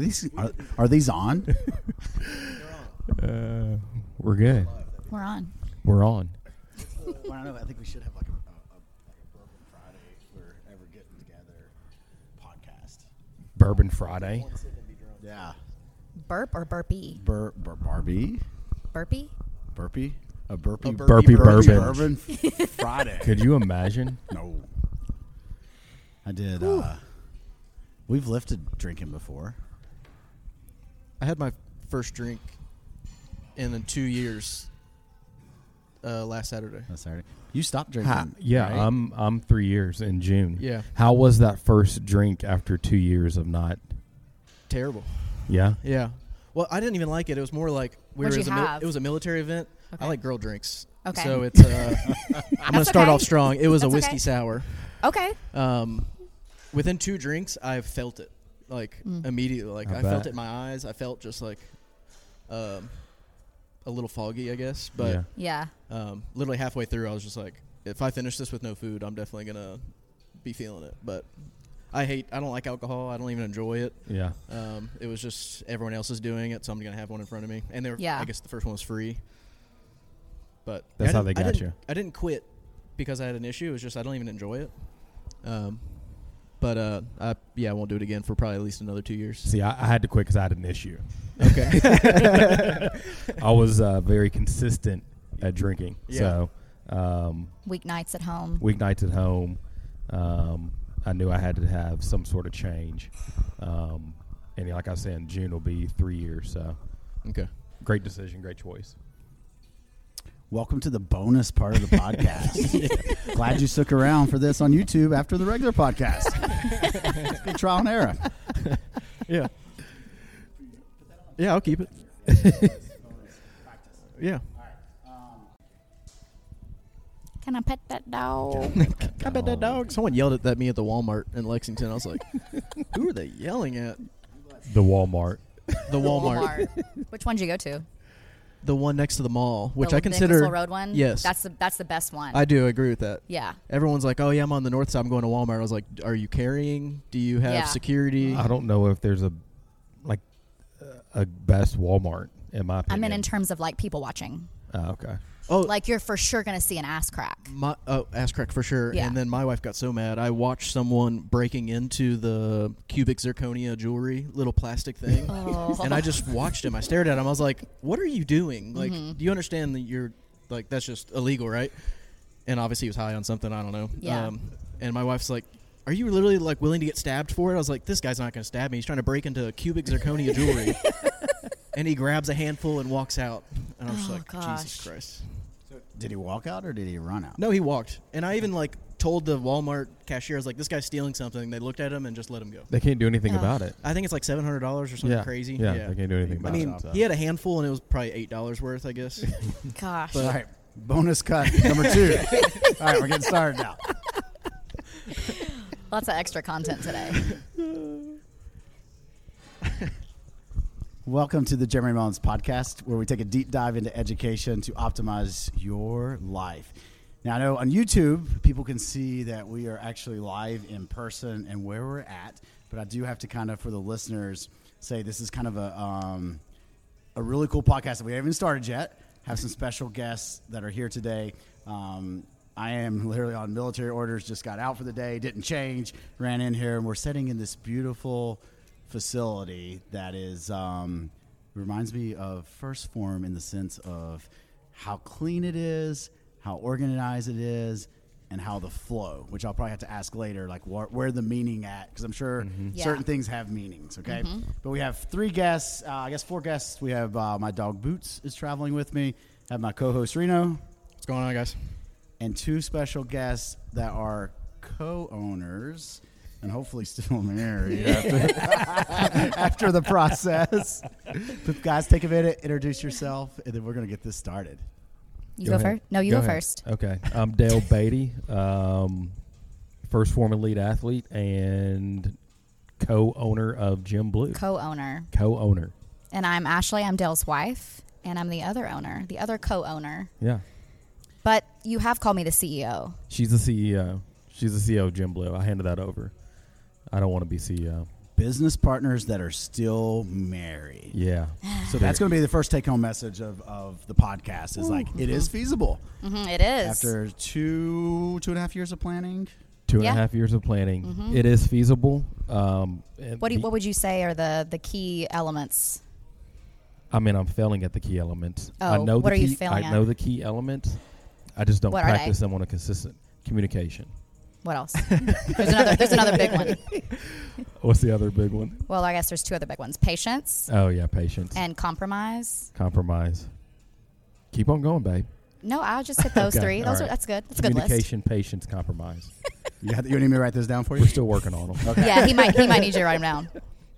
Are these on? We're good. We're on. We're on. Well, I don't know. I think we should have like a Bourbon Friday if we're ever getting together podcast. Bourbon Friday. Yeah. Burp or burpee? Barbie? Burpee? Burpee? A burpee bourbon. Bourbon Friday. Could you imagine? No. I did. We've lifted drinking before. I had my first drink in 2 years last Saturday. Last Saturday. You stopped drinking. Yeah, right? I'm 3 years in June. Yeah. How was that first drink after 2 years of not? Terrible. Yeah. Yeah. Well, I didn't even like it. It was more like What'd you have? it was a military event. Okay. I like girl drinks. Okay. So it's I'm going to start okay. off strong. It was That's a whiskey okay. sour. Okay. Within 2 drinks, I felt it like immediately. Like I felt it in my eyes. I felt just like a little foggy, I guess. But Yeah. literally halfway through, I was just like, if I finish this with no food, I'm definitely gonna be feeling it. But I don't like alcohol. I don't even enjoy it. Yeah. It was just everyone else is doing it, so I'm gonna have one in front of me. And I guess the first one was free. But That's how they got you. I didn't quit because I had an issue. It was just I don't even enjoy it. I won't do it again for probably at least another 2 years. See, I had to quit because I had an issue. Okay. I was very consistent at drinking. Yeah. So Weeknights at home. weeknights at home, I knew I had to have some sort of change. And like I said, in June will be 3 years. So Okay. great decision, great choice. Welcome to the bonus part of the podcast. Glad you stuck around for this on YouTube after the regular podcast. Good trial and error. Yeah. Yeah, I'll keep it. Yeah. Can I pet that dog? I bet that dog. Someone yelled at me at the Walmart in Lexington. I was like, who are they yelling at? The Walmart. The Walmart. Which one did you go to? The one next to the mall, which the I consider Ingersoll Road one. Yes. That's the best one. I do agree with that. Yeah. Everyone's like, oh, yeah, I'm on the north side. I'm going to Walmart. I was like, are you carrying? Do you have security? I don't know if there's a best Walmart in my opinion. I mean, in terms of like people watching. Oh, okay. Oh, Like you're for sure gonna see an ass crack. ass crack for sure. Yeah. And then my wife got so mad. I watched someone breaking into the cubic zirconia jewelry, little plastic thing. Oh. And I just watched him. I stared at him. I was like, what are you doing? Like, do you understand that you're, like, that's just illegal, right? And obviously he was high on something. I don't know. Yeah. And my wife's like, are you literally, like, willing to get stabbed for it? I was like, this guy's not going to stab me. He's trying to break into cubic zirconia jewelry. And he grabs a handful and walks out. And I was just like, gosh. Jesus Christ. Did he walk out or did he run out? No, he walked. And I even, like, told the Walmart cashier, I was like, this guy's stealing something. They looked at him and just let him go. They can't do anything about it. I think it's like $700 or something crazy. Yeah, they can't do anything I about mean, it. So. he had a handful, and it was probably $8 worth, I guess. Gosh. But- All right. Bonus cut number 2. All right, we're getting started now. Lots of extra content today. Welcome to the Jeremy Mullins podcast, where we take a deep dive into education to optimize your life. Now, I know on YouTube, people can see that we are actually live in person and where we're at, but I do have to kind of, for the listeners, say this is kind of a really cool podcast that we haven't even started yet. Have some special guests that are here today. I am literally on military orders, just got out for the day, didn't change, ran in here, and we're sitting in this beautiful facility that is reminds me of First Form in the sense of how clean it is, how organized it is, and how the flow, which I'll probably have to ask later, like where the meaning at, because I'm sure certain things have meanings, okay? But we have 3 guests, I guess 4 guests. We have my dog Boots is traveling with me. I have my co-host Reno. What's going on, guys? And 2 special guests that are co-owners and hopefully still married after the process. But guys, take a minute, introduce yourself, and then we're going to get this started. You go first? No, you go first. Okay. I'm Dale Beatty, First Form Elite athlete and co-owner of Gym Blue. Co-owner. Co-owner. And I'm Ashley. I'm Dale's wife. And I'm the other owner, the other co-owner. Yeah. But you have called me the CEO. She's the CEO. She's the CEO of Gym Blue. I handed that over. I don't want to be CEO. business partners that are still married. Yeah. So that's going to be the first take-home message of the podcast is like, it is feasible. It is. After two and a half years of planning. 2.5 years of planning. It is feasible. What would you say are the key elements? I mean, I'm failing at the key elements. Oh, I know what the are you key, failing I at? know the key elements. I just don't What are practice they? them on a consistent communication. What else? There's another big one. What's the other big one? Well, I guess there's two other big ones: patience Oh, yeah, patience. and compromise. Compromise. Keep on going, babe. No, I'll just hit those Okay, three. all Those right. that's good. That's a good list. Communication, patience, compromise. You need me to write those down for you? We're still working on them. Okay. Yeah, he might need you to write them down.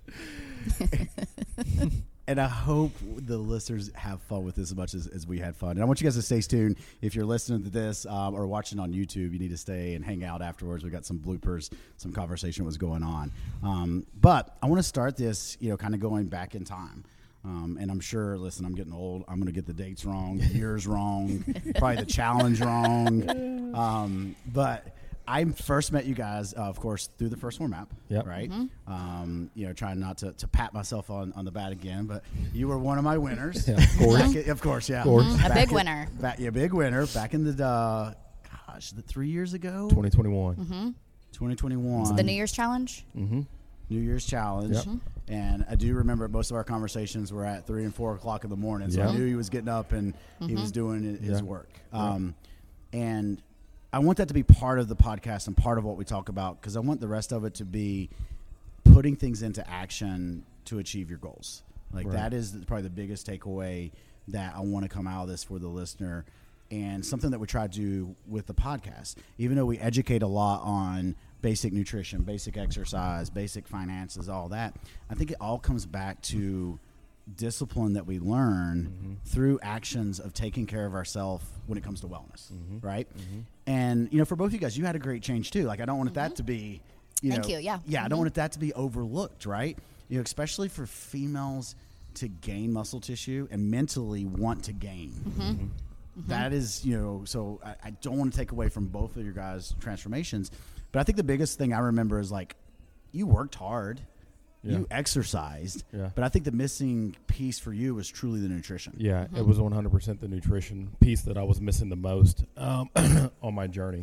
And I hope the listeners have fun with this as much as we had fun. And I want you guys to stay tuned. If you're listening to this or watching on YouTube, you need to stay and hang out afterwards. We got some bloopers, some conversation was going on. But I want to start this, kind of going back in time. And I'm sure, listen, I'm getting old. I'm going to get the dates wrong, the years wrong, probably the challenge wrong. But I first met you guys, of course, through the First Form app, Yep. right? Trying not to pat myself on the back again, but you were one of my winners. Yeah, of course. Of course, yeah. Of course. A big winner. Big winner. Back in the 3 years ago? 2021. 2021. The New Year's challenge. Mm-hmm. New Year's challenge. Yep. And I do remember most of our conversations were at 3 and 4 o'clock in the morning. So I Yeah. knew he was getting up and he was doing his Yeah. work. And I want that to be part of the podcast and part of what we talk about, because I want the rest of it to be putting things into action to achieve your goals. Like Right. that is probably the biggest takeaway that I want to come out of this for the listener, and something that we try to do with the podcast. Even though we educate a lot on basic nutrition, basic exercise, basic finances, all that, I think it all comes back to discipline that we learn through actions of taking care of ourselves when it comes to wellness, right? And for both of you guys, you had a great change too. Like I don't want that to be, Thank you, yeah. I don't want that to be overlooked, right? Especially for females to gain muscle tissue and mentally want to gain. That is, so I don't want to take away from both of your guys' transformations, but I think the biggest thing I remember is like you worked hard. Yeah. You exercised, Yeah. but I think the missing piece for you was truly the nutrition. Yeah, it was 100% the nutrition piece that I was missing the most on my journey.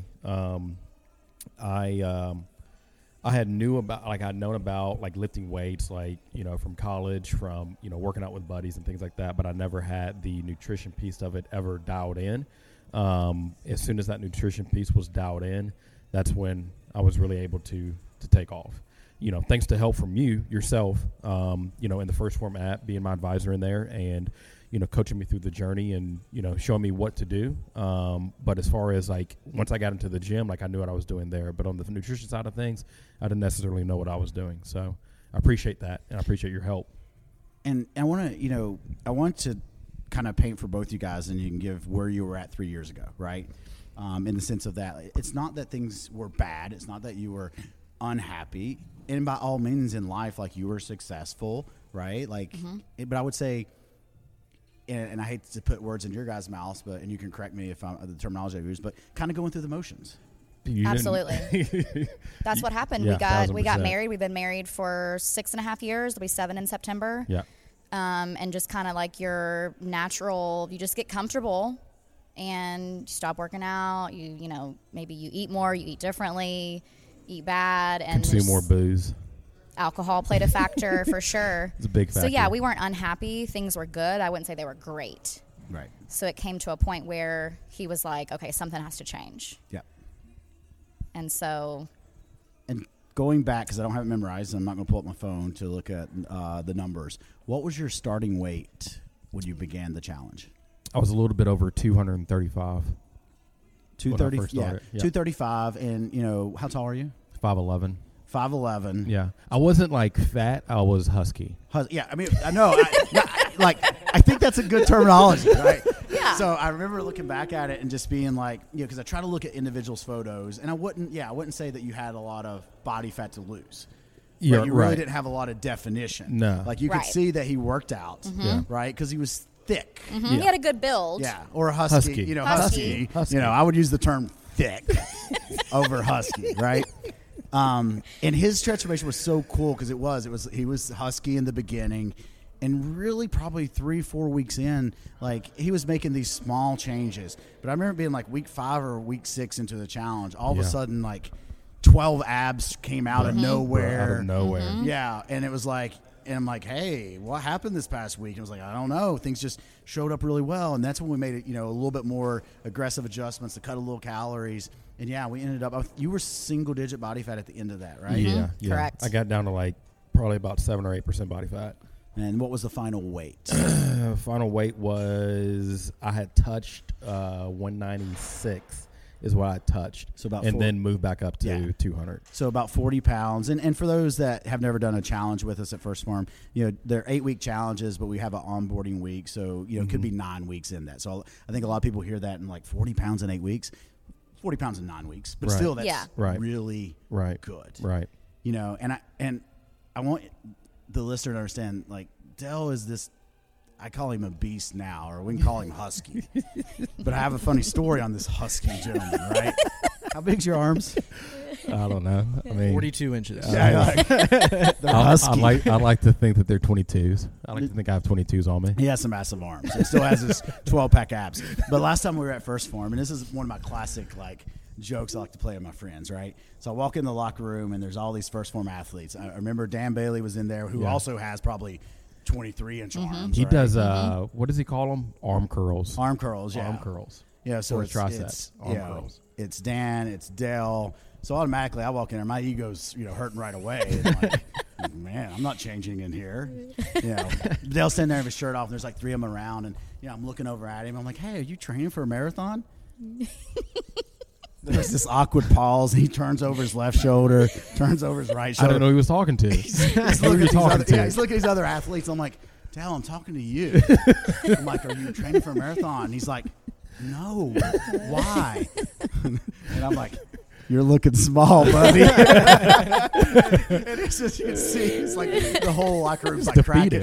I had known about like lifting weights, like from college, from working out with buddies and things like that. But I never had the nutrition piece of it ever dialed in. As soon as that nutrition piece was dialed in, that's when I was really able to take off. Thanks to help from yourself, in the First Form app, being my advisor in there and, coaching me through the journey and, showing me what to do. But as far as like, once I got into the gym, like I knew what I was doing there, but on the nutrition side of things, I didn't necessarily know what I was doing. So I appreciate that. And I appreciate your help. And I want to kind of paint for both you guys, and you can give where you were at 3 years ago, right? In the sense of that, it's not that things were bad. It's not that you were unhappy. And by all means in life, like you were successful, right? Like, but I would say, and I hate to put words in your guys' mouths, and you can correct me if I'm the terminology I use, but kind of going through the motions. Absolutely. That's what happened. Yeah, we got 1000%. married. We've been married for 6.5 years. It'll be 7 in September. Yeah. And just kind of like your natural, you just get comfortable and you stop working out. Maybe you eat more, you eat differently, eat bad, and Consume more booze. alcohol played a factor for sure. It's a big factor. So yeah, we weren't unhappy. Things were good. I wouldn't say they were great. Right. So it came to a point where he was like, okay, something has to change. Yeah. And so And going back, because I don't have it memorized, I'm not going to pull up my phone to look at the numbers. What was your starting weight when you began the challenge? I was a little bit over 235. 230. first Yeah, started, yeah. 235. And how tall are you? 5'11". 5'11". Yeah. I wasn't like fat. I was husky. Yeah, I mean, I know. I think that's a good terminology, right? Yeah. So I remember looking back at it and just being like, because I try to look at individuals' photos, and I wouldn't say that you had a lot of body fat to lose. Yeah, But you really right. didn't have a lot of definition. No. Like you Right. could see that he worked out, Yeah. right? Because he was thick. He had a good build. Yeah, or a husky. Husky. Husky. Husky. I would use the term thick over husky, right? And his transformation was so cool because he was husky in the beginning, and really probably 3-4 weeks in, like he was making these small changes. But I remember being like week 5 or week 6 into the challenge, all of a sudden like 12 abs came out of nowhere. Out of nowhere. Yeah, and it was like, and I'm like, hey, what happened this past week? And I was like, I don't know. Things just showed up really well, and that's when we made it, a little bit more aggressive adjustments to cut a little calories. And yeah, we ended up. You were single-digit body fat at the end of that, right? Yeah, Correct. I got down to like probably about 7 or 8% body fat. And what was the final weight? Final weight was I had touched 196 is what I touched. So about and then moved back up to 200. So about 40 pounds. And for those that have never done a challenge with us at First Form, they're 8-week challenges, but we have an onboarding week. So, it could be 9 weeks in that. So I think a lot of people hear that and like 40 pounds in 8 weeks, 40 pounds in 9 weeks. But still, that's really good. Right. And I want the listener to understand, like, Dell is this, I call him a beast now, or we can call him Husky. But I have a funny story on this Husky gentleman, right? How big's your arms? I don't know. I mean, 42 inches. They're Husky. I like to think that they're 22s. I like to think I have 22s on me. He has some massive arms. He still has his 12-pack abs. But last time we were at First Form, and this is one of my classic, like, jokes I like to play with my friends, right? So I walk in the locker room, and there's all these First Form athletes. I remember Dan Bailey was in there, who also has probably 23-inch arms. He right? does, what does he call them? Arm curls. Arm curls, yeah. Arm curls. Yeah, so or it's triceps. Arm curls. It's Dan, it's Dell. So automatically I walk in there, my ego's, hurting right away. And like, man, I'm not changing in here. Dell's sitting there with his shirt off, and there's like 3 of them around, and I'm looking over at him. I'm like, hey, are you training for a marathon? There's this awkward pause. He turns over his left shoulder, turns over his right shoulder. I didn't know he was talking to. He's looking at these other athletes. I'm like, Dell, I'm talking to you. I'm like, are you training for a marathon? And he's like, no. Why? And I'm like, you're looking small, buddy. And it's just, you can see, it's like the whole locker room's like cracking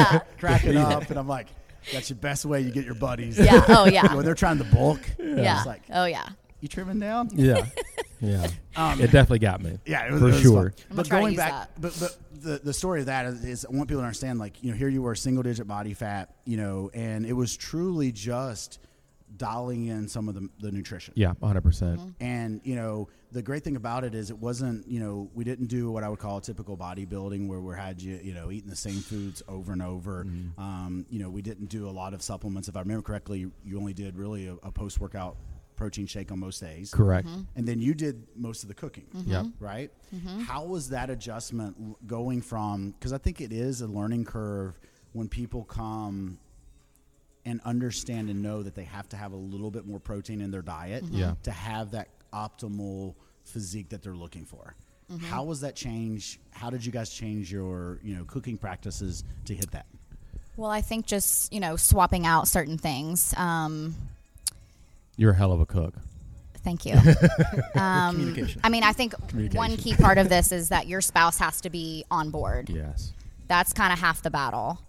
up. And I'm like, that's your best way you get your buddies. Yeah. Oh, yeah. When they're trying to bulk. Yeah. It's like, oh, yeah. You trimming down? Yeah. Yeah. It definitely got me. Yeah, it was sure. But going back, but the story of that is I want people to understand, like, here you were single-digit body fat, and it was truly just dialing in some of the nutrition. Yeah, 100%. And, the great thing about it is it wasn't, we didn't do what I would call typical bodybuilding where we had you, eating the same foods over and over. We didn't do a lot of supplements. If I remember correctly, you only did really a post-workout protein shake on most days. Correct. And then you did most of the cooking. Yep. Right? How was that adjustment going from, because I think it is a learning curve when people come and understand and know that they have to have a little bit more protein in their diet to have that optimal physique that they're looking for. How was that change? How did you guys change your, cooking practices to hit that? Well, I think just, swapping out certain things. You're a hell of a cook. Thank you. Communication. I mean, I think one key part of this is that your spouse has to be on board. Yes. That's kind of half the battle.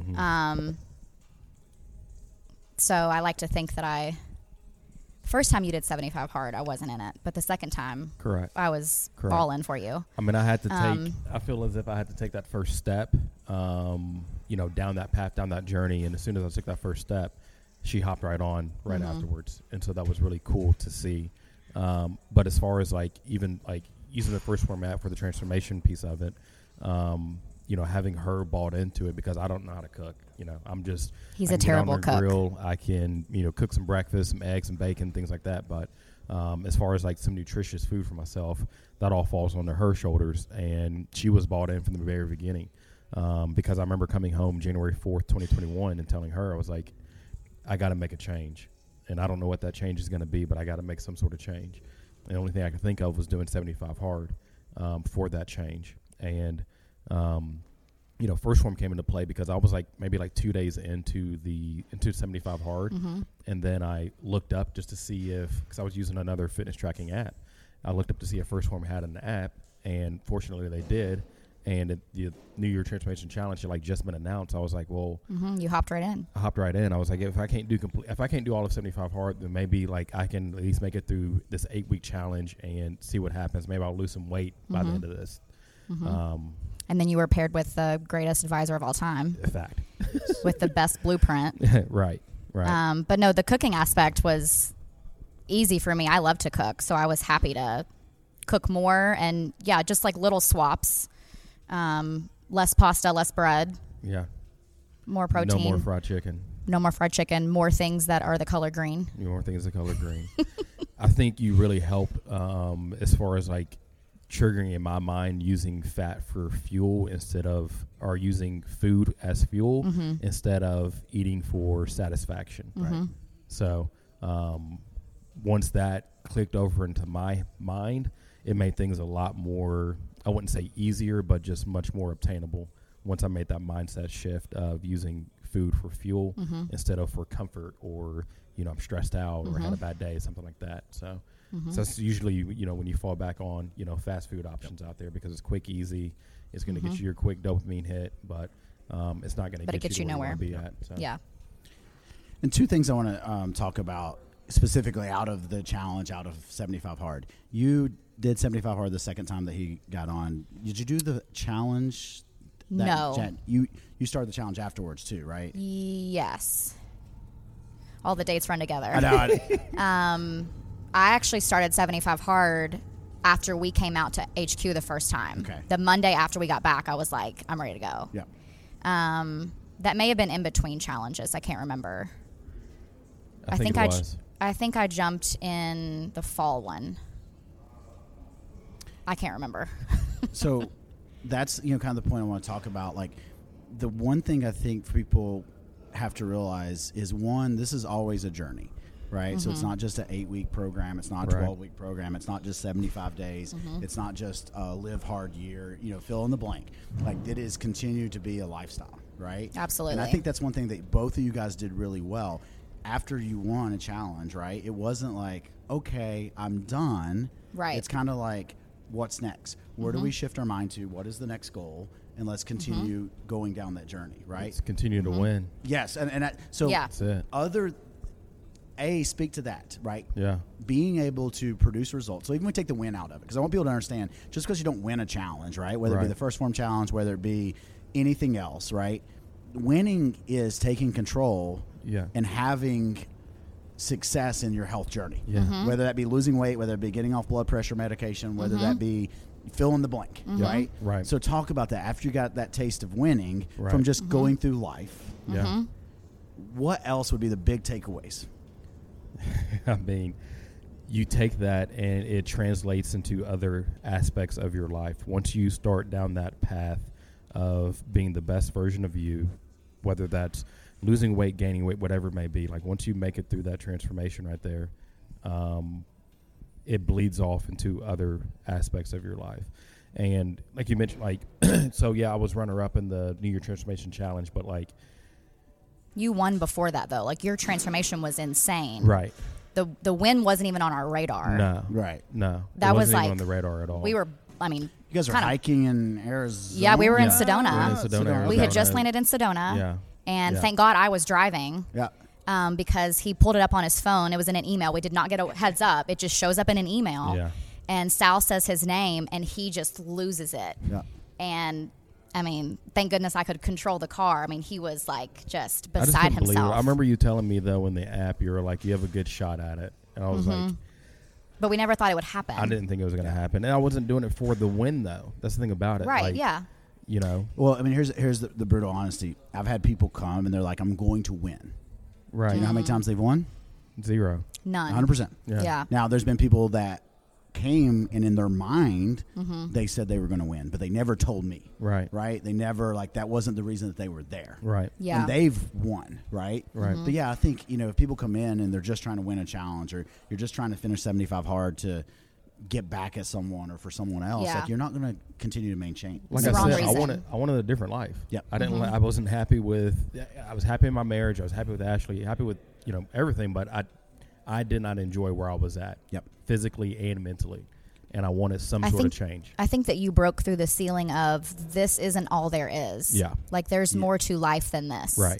So I like to think that first time you did 75 hard, I wasn't in it. But the second time, correct, I was all in for you. I mean, I had to take, I feel as if I had to take that first step, down that path, down that journey. And as soon as I took that first step, she hopped right on afterwards. And so that was really cool to see. But as far as even using the First Form app for the transformation piece of it, having her bought into it, because I don't know how to cook. He's a terrible cook. Grill. I can, cook some breakfast, some eggs, some bacon, things like that. But as far as some nutritious food for myself, that all falls onto her shoulders. And she was bought in from the very beginning, because I remember coming home January 4th, 2021 and telling her, I was like, I got to make a change. And I don't know what that change is going to be, but I got to make some sort of change. And the only thing I could think of was doing 75 hard for that change. And, First Form came into play because I was maybe 2 days into 75 hard. And then I looked up just to see because I was using another fitness tracking app. I looked up to see if First Form had an app, and fortunately they did. and the New Year Transformation Challenge had like just been announced. I was like, well, You hopped right in. I hopped right in. I was like, if I can't do all of 75 hard, then maybe like I can at least make it through this 8-week challenge and see what happens. Maybe I'll lose some weight by the end of this. And then you were paired with the greatest advisor of all time, Fact. with the best blueprint. Right. But no, the cooking aspect was easy for me. I love to cook, so I was happy to cook more. And yeah, just like little swaps. Less pasta, less bread, Yeah. more protein. No more fried chicken. No more fried chicken. More things that are the color green. More things the color green. I think you really help as far as like triggering in my mind using fat for fuel or using food as fuel instead of eating for satisfaction. Right. So once that clicked over into my mind, it made things a lot more, I wouldn't say easier, but just much more obtainable once I made that mindset shift of using food for fuel instead of for comfort or, I'm stressed out or had a bad day, something like that. So that's usually, when you fall back on, fast food options out there because it's quick, easy. It's going to get you your quick dopamine hit, but it's not going to get you nowhere. You want to be at. So. Yeah. And two things I want to talk about specifically out of the challenge, out of 75 Hard. You did 75 Hard the second time that he got on. Did you do the challenge? No. You started the challenge afterwards too, right? Yes. All the dates run together. I know. I actually started 75 Hard after we came out to HQ the first time. Okay. The Monday after we got back, I was like, I'm ready to go. Yeah. That may have been in between challenges. I can't remember. I think it was. I think I jumped in the fall one. I can't remember. So that's, kind of the point I want to talk about. Like, the one thing I think people have to realize is, one, this is always a journey, right? So it's not just an 8-week program. It's not a 12-week program. It's not just 75 days. It's not just a live hard year, fill in the blank. Like, it is continue to be a lifestyle, right? Absolutely. And I think that's one thing that both of you guys did really well. After you won a challenge, right, it wasn't like, okay, I'm done. Right. It's kind of like, what's next? Where do we shift our mind to? What is the next goal? And let's continue going down that journey, right? Let's continue to win. Yes. So Yeah. That's it. speak to that, right? Yeah. Being able to produce results. So even we take the win out of it, because I want people to understand, just because you don't win a challenge, right? Whether it be the First Form Challenge, whether it be anything else, right? Winning is taking control and having success in your health journey. Yeah. Whether that be losing weight, whether it be getting off blood pressure medication, whether that be fill in the blank, right? Right. So talk about that after you got that taste of winning from just going through life. Yeah. What else would be the big takeaways? I mean, you take that and it translates into other aspects of your life. Once you start down that path of being the best version of you, whether that's losing weight, gaining weight, whatever it may be, like once you make it through that transformation right there, it bleeds off into other aspects of your life. And like you mentioned, like, so yeah, I was runner-up in the New Year Transformation Challenge, but like, You won before that, though. Like, your transformation was insane. right. The win wasn't even on our radar. No. Right. No. That it was wasn't even like on the radar at all. We were, I mean, You guys are kinda- hiking in Arizona? Yeah, we were in Yeah. Sedona. We were in Sedona, We had Arizona. just landed in Sedona. Yeah. And Yeah. thank God I was driving. Yeah. Because he pulled it up on his phone. It was in an email. We did not get a heads up. It just shows up in an email. Yeah. And Sal says his name, and he just loses it. Yeah. And, I mean, thank goodness I could control the car. I mean, he was, like, just I just beside couldn't believe it. himself. I remember you telling me, though, in the app, you were like, you have a good shot at it. And I was like, But we never thought it would happen. I didn't think it was going to happen. And I wasn't doing it for the win, though. That's the thing about it. Right, Like, yeah. You know? Well, I mean, here's the brutal honesty. I've had people come and they're like, I'm going to win. Right. Do you know how many times they've won? 0. None. 100%. Yeah. Now, there's been people that came and in their mind, they said they were going to win, but they never told me. Right. Right? They never, like, that wasn't the reason that they were there. Right. Yeah. And they've won, right? Right. But yeah, I think, if people come in and they're just trying to win a challenge, or you're just trying to finish 75 hard to get back at someone or for someone else, Yeah. like, you're not going to continue to maintain. Like It's the I wrong said, reason. I wanted a different life. Yep. I didn't. I wasn't happy with. I was happy in my marriage. I was happy with Ashley. Happy with everything. But I did not enjoy where I was at. Yep. Physically and mentally, and I wanted some I sort think- of change. I think that you broke through the ceiling of this isn't all there is. Yeah. Like there's more to life than this. Right.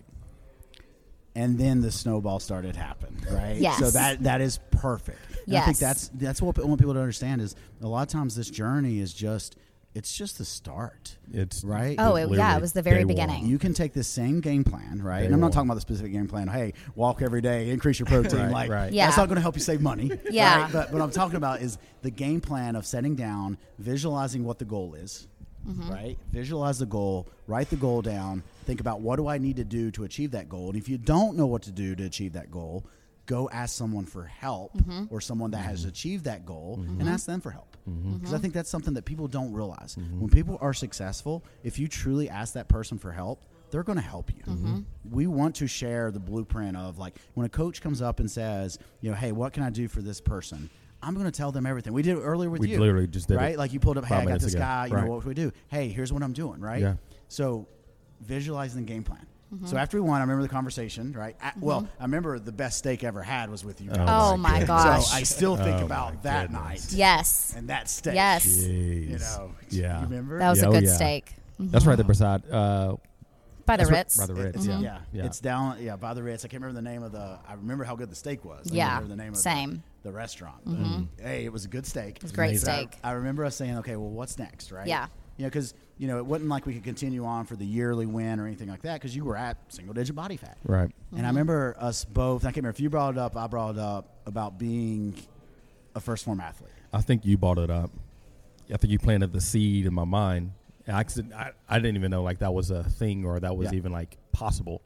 And then the snowball started to happen, right? Yes. So that is perfect. And I think Yes. that's what I want people to understand is a lot of times this journey is just the start. It's right. Oh, literally it was the very day one. beginning. You can take this same game plan, right? Day And I'm not one. talking about the specific game plan. Hey, walk every day, increase your protein. Right, like right. Yeah. that's not going to help you save money. Yeah. Right? But what I'm talking about is the game plan of setting down, visualizing what the goal is. Right? Visualize the goal, write the goal down, think about what do I need to do to achieve that goal. And if you don't know what to do to achieve that goal, go ask someone for help or someone that has achieved that goal and ask them for help. Because I think that's something that people don't realize. When people are successful, if you truly ask that person for help, they're going to help you. We want to share the blueprint of like when a coach comes up and says, hey, what can I do for this person? I'm going to tell them everything. We did it earlier with We you. literally just did it right? Like you pulled up, hey, 5 I got minutes this ago. guy, Right. what do we do? Hey, here's what I'm doing, right? Yeah. So visualizing the game plan. So after we won, I remember the conversation, right? Well, I remember the best steak I ever had was with you guys. Oh my goodness. gosh. So I still think Oh about my that goodness. night Yes. and that steak. Yes. Jeez. You know, Yeah. you remember? That was Yeah, a oh, good yeah. steak. That's right there beside. By the that's right- Ritz. By the Ritz. It's, Yeah. Yeah. It's down, by the Ritz. I can't remember the name of the. I remember how good the steak was. I Yeah, don't remember the name of same. the restaurant. But, hey, it was a good steak. It was great Amazing. steak. I remember us saying, okay, well, what's next, right? Yeah. Because it wasn't like we could continue on for the yearly win or anything like that because you were at single-digit body fat. Right. And I remember us both. I can't remember if you brought it up. I brought it up about being a first form athlete. I think you brought it up. I think you planted the seed in my mind. And I didn't even know like that was a thing or that was Yeah. even like possible.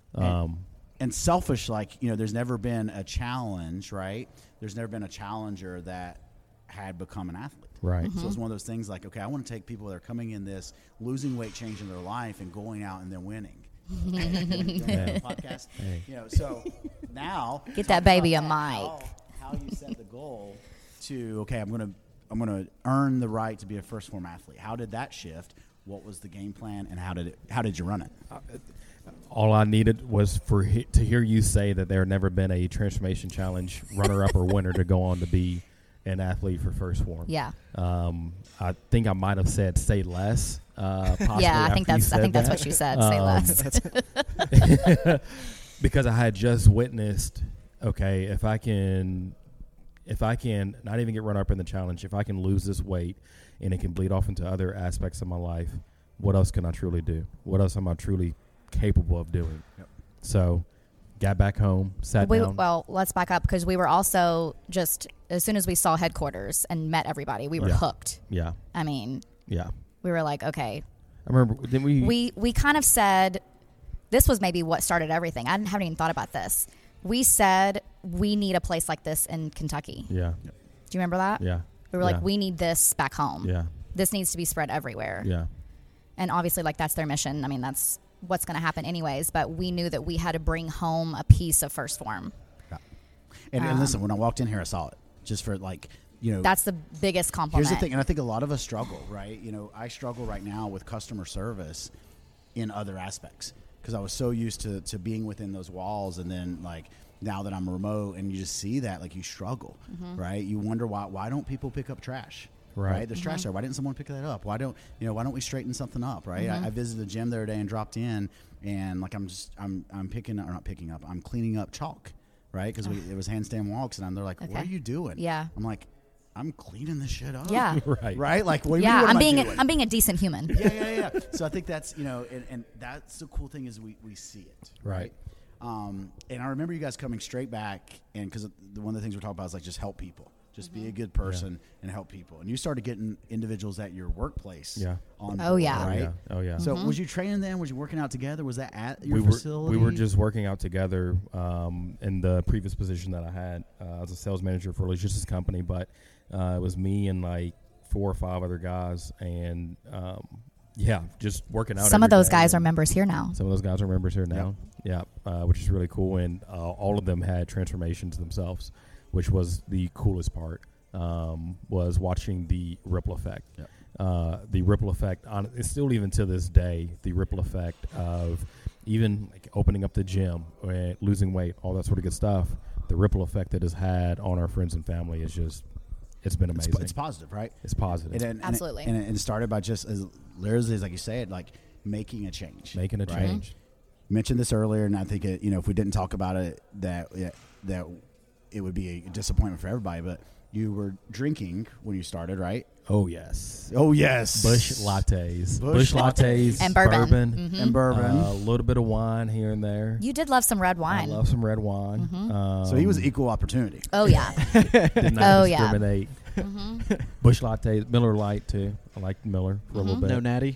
And selfish, there's never been a challenge, right? There's never been a challenger that had become an athlete. Right. So it's one of those things like, okay, I want to take people that are coming in this, losing weight, changing their life, and going out and then winning. Yeah. Podcast. Hey. So now Get that talk baby about a that, mic. How you set the goal to okay, I'm gonna earn the right to be a first form athlete. How did that shift? What was the game plan, and how did you run it? All I needed was to hear you say that there had never been a transformation challenge runner-up or winner to go on to be an athlete for first form. Yeah. I think I might have said say less. Possibly Yeah, I think after you that's said what you said. that. Say less. Because I had just witnessed, okay, if I can not even get run up in the challenge, if I can lose this weight and it can bleed off into other aspects of my life, what else can I truly do? What else am I truly capable of doing? Yep. So got back home, sat down. Well, let's back up because we were also just as soon as we saw headquarters and met everybody, we were Yeah. hooked. Yeah. I mean, Yeah. we were like, okay. I remember, didn't We kind of said this was maybe what started everything. I haven't even thought about this. We said we need a place like this in Kentucky. Yeah. Do you remember that? Yeah. We were like, we need this back home. Yeah. This needs to be spread everywhere. Yeah. And obviously, like, that's their mission. I mean, that's what's going to happen anyways. But we knew that we had to bring home a piece of first form. And listen, when I walked in here, I saw it. Just for That's the biggest compliment. here's the thing, and I think a lot of us struggle, right? I struggle right now with customer service in other aspects because I was so used to being within those walls, and then now that I'm remote, and you just see that you struggle, right? You wonder why don't people pick up trash? Right. There's trash there. Why didn't someone pick that up? Why don't we straighten something up? Right. I visited the gym the other day and dropped in, and I'm cleaning up chalk, right? Because it was handstand walks, and they're like, Okay. "What are you doing?" Yeah. I'm like, "I'm cleaning this shit up." Yeah. Right. Right. Like, what? Yeah, what am I'm I being doing? I'm being a decent human. Yeah. So I think that's and that's the cool thing is we see it. Right. And I remember you guys coming straight back, and because one of the things we're talking about is just help people. Just be a good person and help people. And you started getting individuals at your workplace. Yeah. On Oh, board, yeah. right? Oh, yeah. So was you training them? Was you working out together? Was that at your we were facility? we were just working out together in the previous position that I had. I was a sales manager for a logistics company, but it was me and 4 or 5 other guys, and just working out. Some of every those day. guys are members here now. Some of those guys are members here now. Yeah, which is really cool, and all of them had transformations themselves, which was the coolest part. Was watching the ripple effect. Yep. The ripple effect it's still even to this day, the ripple effect of even opening up the gym, losing weight, all that sort of good stuff. The ripple effect that has had on our friends and family is just it's been amazing. It's positive, right? It's positive. Absolutely. And it started by just as literally as like you say it, like making a change. Making a right? change. Mentioned this earlier, and I think if we didn't talk about it, that it would be a disappointment for everybody. But you were drinking when you started, right? Oh yes. Oh yes. Bush lattes. Bush lattes. And bourbon. Mm-hmm. And bourbon. A little bit of wine here and there. You did love some red I wine. love some red wine. So he was equal opportunity. Oh yeah. Did not Oh, yeah. discriminate. Bush lattes, Miller Lite too. I liked Miller for a little bit. No natty.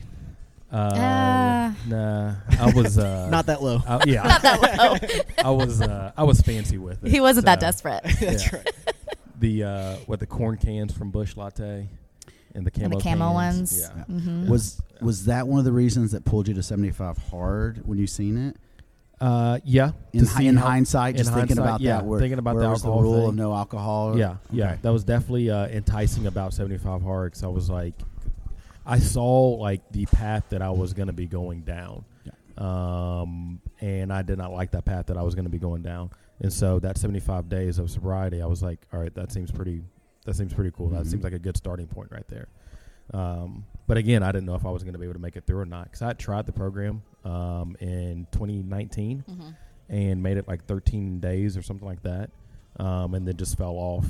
Nah, I was Not that low. yeah. Not that low. I was fancy with it. He wasn't that So, desperate. That's yeah. right. The corn cans from Bush Latte and the camo, And the camo cans. ones. Yeah. Mhm. Was that one of the reasons that pulled you to 75 hard when you seen it? Yeah. In hindsight, just thinking about yeah, that, where, thinking about where the was the alcohol rule thing. of no alcohol? Yeah, yeah, Okay. that was definitely enticing about 75 hard because I was like, I saw like the path that I was going to be going down, and I did not like that path that I was going to be going down, and so that 75 days of sobriety, I was like, all right, that seems pretty cool. Mm-hmm. That seems like a good starting point right there. But again, I didn't know if I was going to be able to make it through or not because I had tried the program in 2019 and made it like 13 days or something like that, and then just fell off.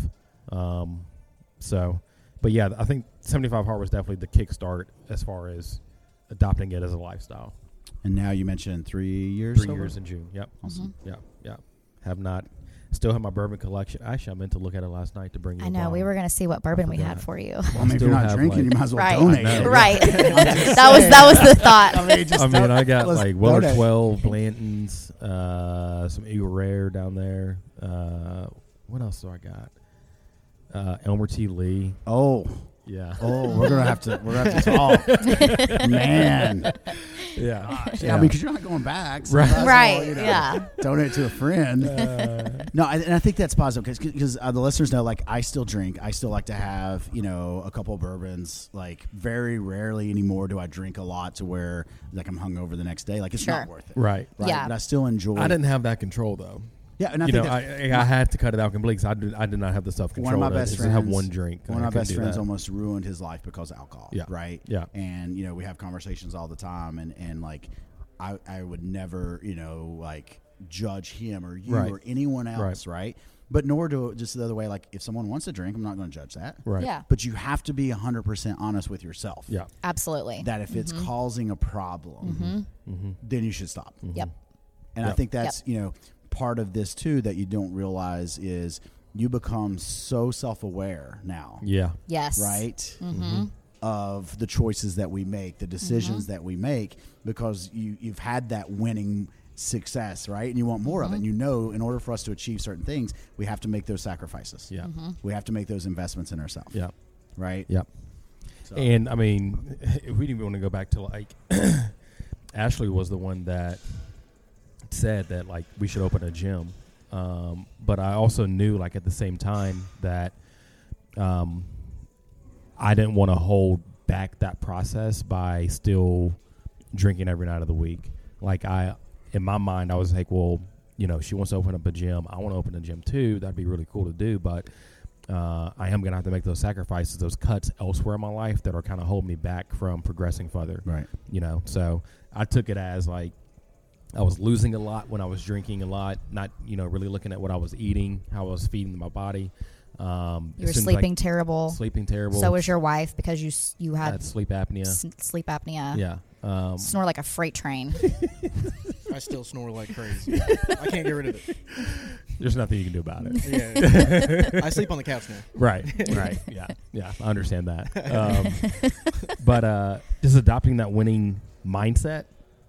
But yeah, I think 75 hard was definitely the kickstart as far as adopting it as a lifestyle. And now you mentioned 3 years. 3 sober? years in June. Yep. Awesome. Yeah. Still have my bourbon collection. Actually, I meant to look at it last night to bring you. I a know. bottle. We were going to see what bourbon we had forgot. for you. Well, I mean, if you're Still not have, drinking, like- you might as well Right. donate. I know. Right. just that was the thought. I got let's like Weller donate. 12, Blanton's, some Eagle Rare down there. What else do I got? Elmer T. Lee. Oh, Yeah. we're gonna have to talk, man. Yeah. Gosh, I mean, because you're not going back, so Right. might as well, Right. you know, Yeah. donate to a friend. No, and I think that's positive because the listeners know, like, I still drink. I still like to have, a couple of bourbons. Like, very rarely anymore do I drink a lot to where, like, I'm hungover the next day. Like, it's Sure. not worth it. Right. Right. Yeah. But I still enjoy. I didn't have that control though. Yeah, and I You think know, that's- I had to cut it out completely because I did not have the self control. one of my best to friends have one drink. One I of my couldn't best do friends that. almost ruined his life because of alcohol. Yeah. Right. Yeah. And we have conversations all the time, and like, I would never like judge him or you Right. or anyone else, right? But nor do just the other way. Like, if someone wants to drink, I'm not going to judge that. Right. Yeah. But you have to be 100% honest with yourself. Yeah. Absolutely. That if it's causing a problem, then you should stop. Yep. And I Yep. think that's part of this too that you don't realize is you become so self-aware now. Yeah. Yes. Right? Of the choices that we make, the decisions that we make, because you've had that winning success, right? And you want more of it. And in order for us to achieve certain things, we have to make those sacrifices. Yeah. We have to make those investments in ourselves. Yeah. Right? Yeah. So- And I mean, if we didn't want to go back to like, Ashley was the one that said that like we should open a gym, but I also knew like at the same time that I didn't want to hold back that process by still drinking every night of the week. Like in my mind, I was like, well, she wants to open up a gym. I want to open a gym too. That'd be really cool to do, but I am going to have to make those sacrifices, those cuts elsewhere in my life that are kind of holding me back from progressing further. Right. So I took it as like I was losing a lot when I was drinking a lot, not, really looking at what I was eating, how I was feeding my body. You were as soon as, sleeping terrible. Sleeping terrible. So was your wife because you I had had sleep apnea. sleep apnea. Yeah. Snore like a freight train. I still snore like crazy. I can't get rid of it. There's nothing you can do about it. Yeah. I sleep on the couch now. Right. Yeah. I understand that. But just adopting that winning mindset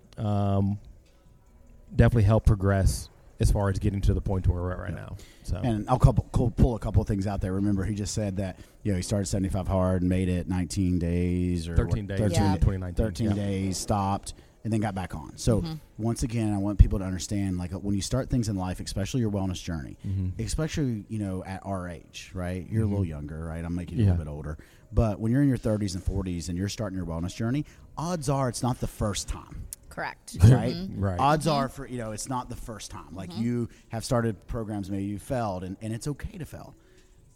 definitely helped progress as far as getting to the point where we're at right now. So And I'll pull a couple of things out there. Remember, he just said that he started 75 hard and made it 19 days or 13 days. 13, Yeah. 2019. 13 Yeah. days, stopped, and then got back on. So once again, I want people to understand, like, when you start things in life, especially your wellness journey, especially at our age, right? You're a little younger, right? I'm making you a little bit older, but when you're in your 30s and 40s and you're starting your wellness journey, odds are it's not the first time. Correct. Right? Right. Odds are for, it's not the first time. Like, you have started programs, maybe you failed, and it's okay to fail.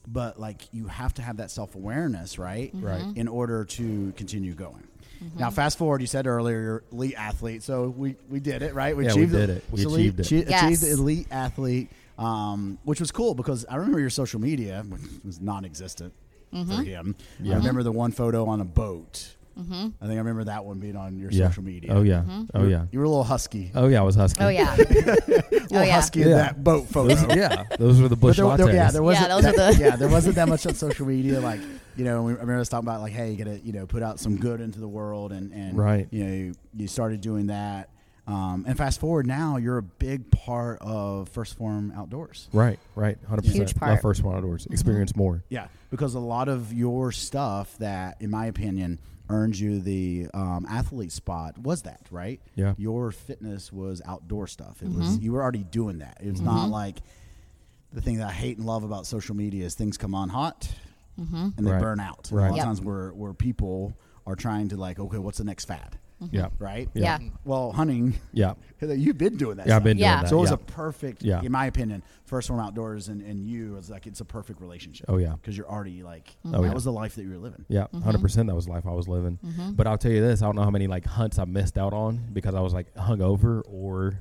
but like you have to have that self-awareness, right? Right. In order to continue going. Now, fast forward, you said earlier you're elite athlete, so we did it, right? We did it. We achieved it. Achieved Yes. the elite athlete, which was cool because I remember your social media was non-existent for him. Yeah. I remember the one photo on a boat. I think I remember that one being on your Yeah. social media. Oh yeah. Oh yeah. You were a little husky. Oh yeah. I was husky. Oh yeah. A little husky in Yeah. that boat photo. Yeah. Those were the But bush there lattes. wasn't. those are the- there wasn't that much on social media. Like, I remember us talking about like, hey, you gotta, put out some good into the world, and Right. you started doing that. And fast forward now, you're a big part of First Form Outdoors. Right. 100%. Huge part. Love First One Outdoors. Experience more. Yeah, because a lot of your stuff that, in my opinion, earned you the athlete spot was that, right? Yeah. Your fitness was outdoor stuff. It was, you were already doing that. It's not like the thing that I hate and love about social media is things come on hot and they Right. burn out. Right. A lot Yep. of times where people are trying to like, okay, what's the next fad? Yeah. Right? Yeah. Well, hunting, Yeah. you've been doing that Yeah. I've stuff. been Yeah. doing that. So it was yeah. a perfect, Yeah. in my opinion, First Form Outdoors and you, it's a perfect relationship. Oh yeah. Because you're already like, Oh, that yeah. was the life that you were living. Yeah, 100%. That was the life I was living. But I'll tell you this: I don't know how many like hunts I missed out on because I was like hungover or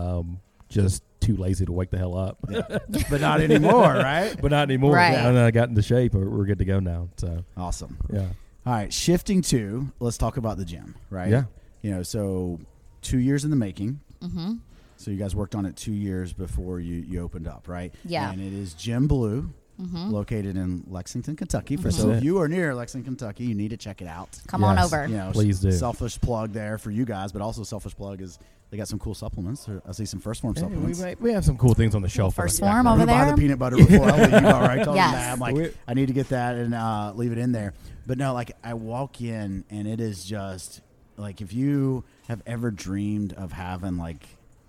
just too lazy to wake the hell up. But not anymore, right? But not anymore. Right. And then I got into shape. We're good to go now. So Awesome. yeah, All right, shifting to, let's talk about the gym, right? Yeah. So 2 years in the making. So you guys worked on it 2 years before you opened up, right? Yeah. And it is Gym Blue, located in Lexington, Kentucky. That's So it. if you are near Lexington, Kentucky, you need to check it out. Come on Yes. over. Please do. Selfish plug there for you guys, but also selfish plug is they got some cool supplements. I see some First Form supplements. we have some cool things on the shelf. First over there. Form I'm over gonna buy there. the peanut butter before I leave. All right, tell Yes. them that. I'm like, I need to get that and leave it in there. But no, like I walk in and it is just like if you have ever dreamed of having like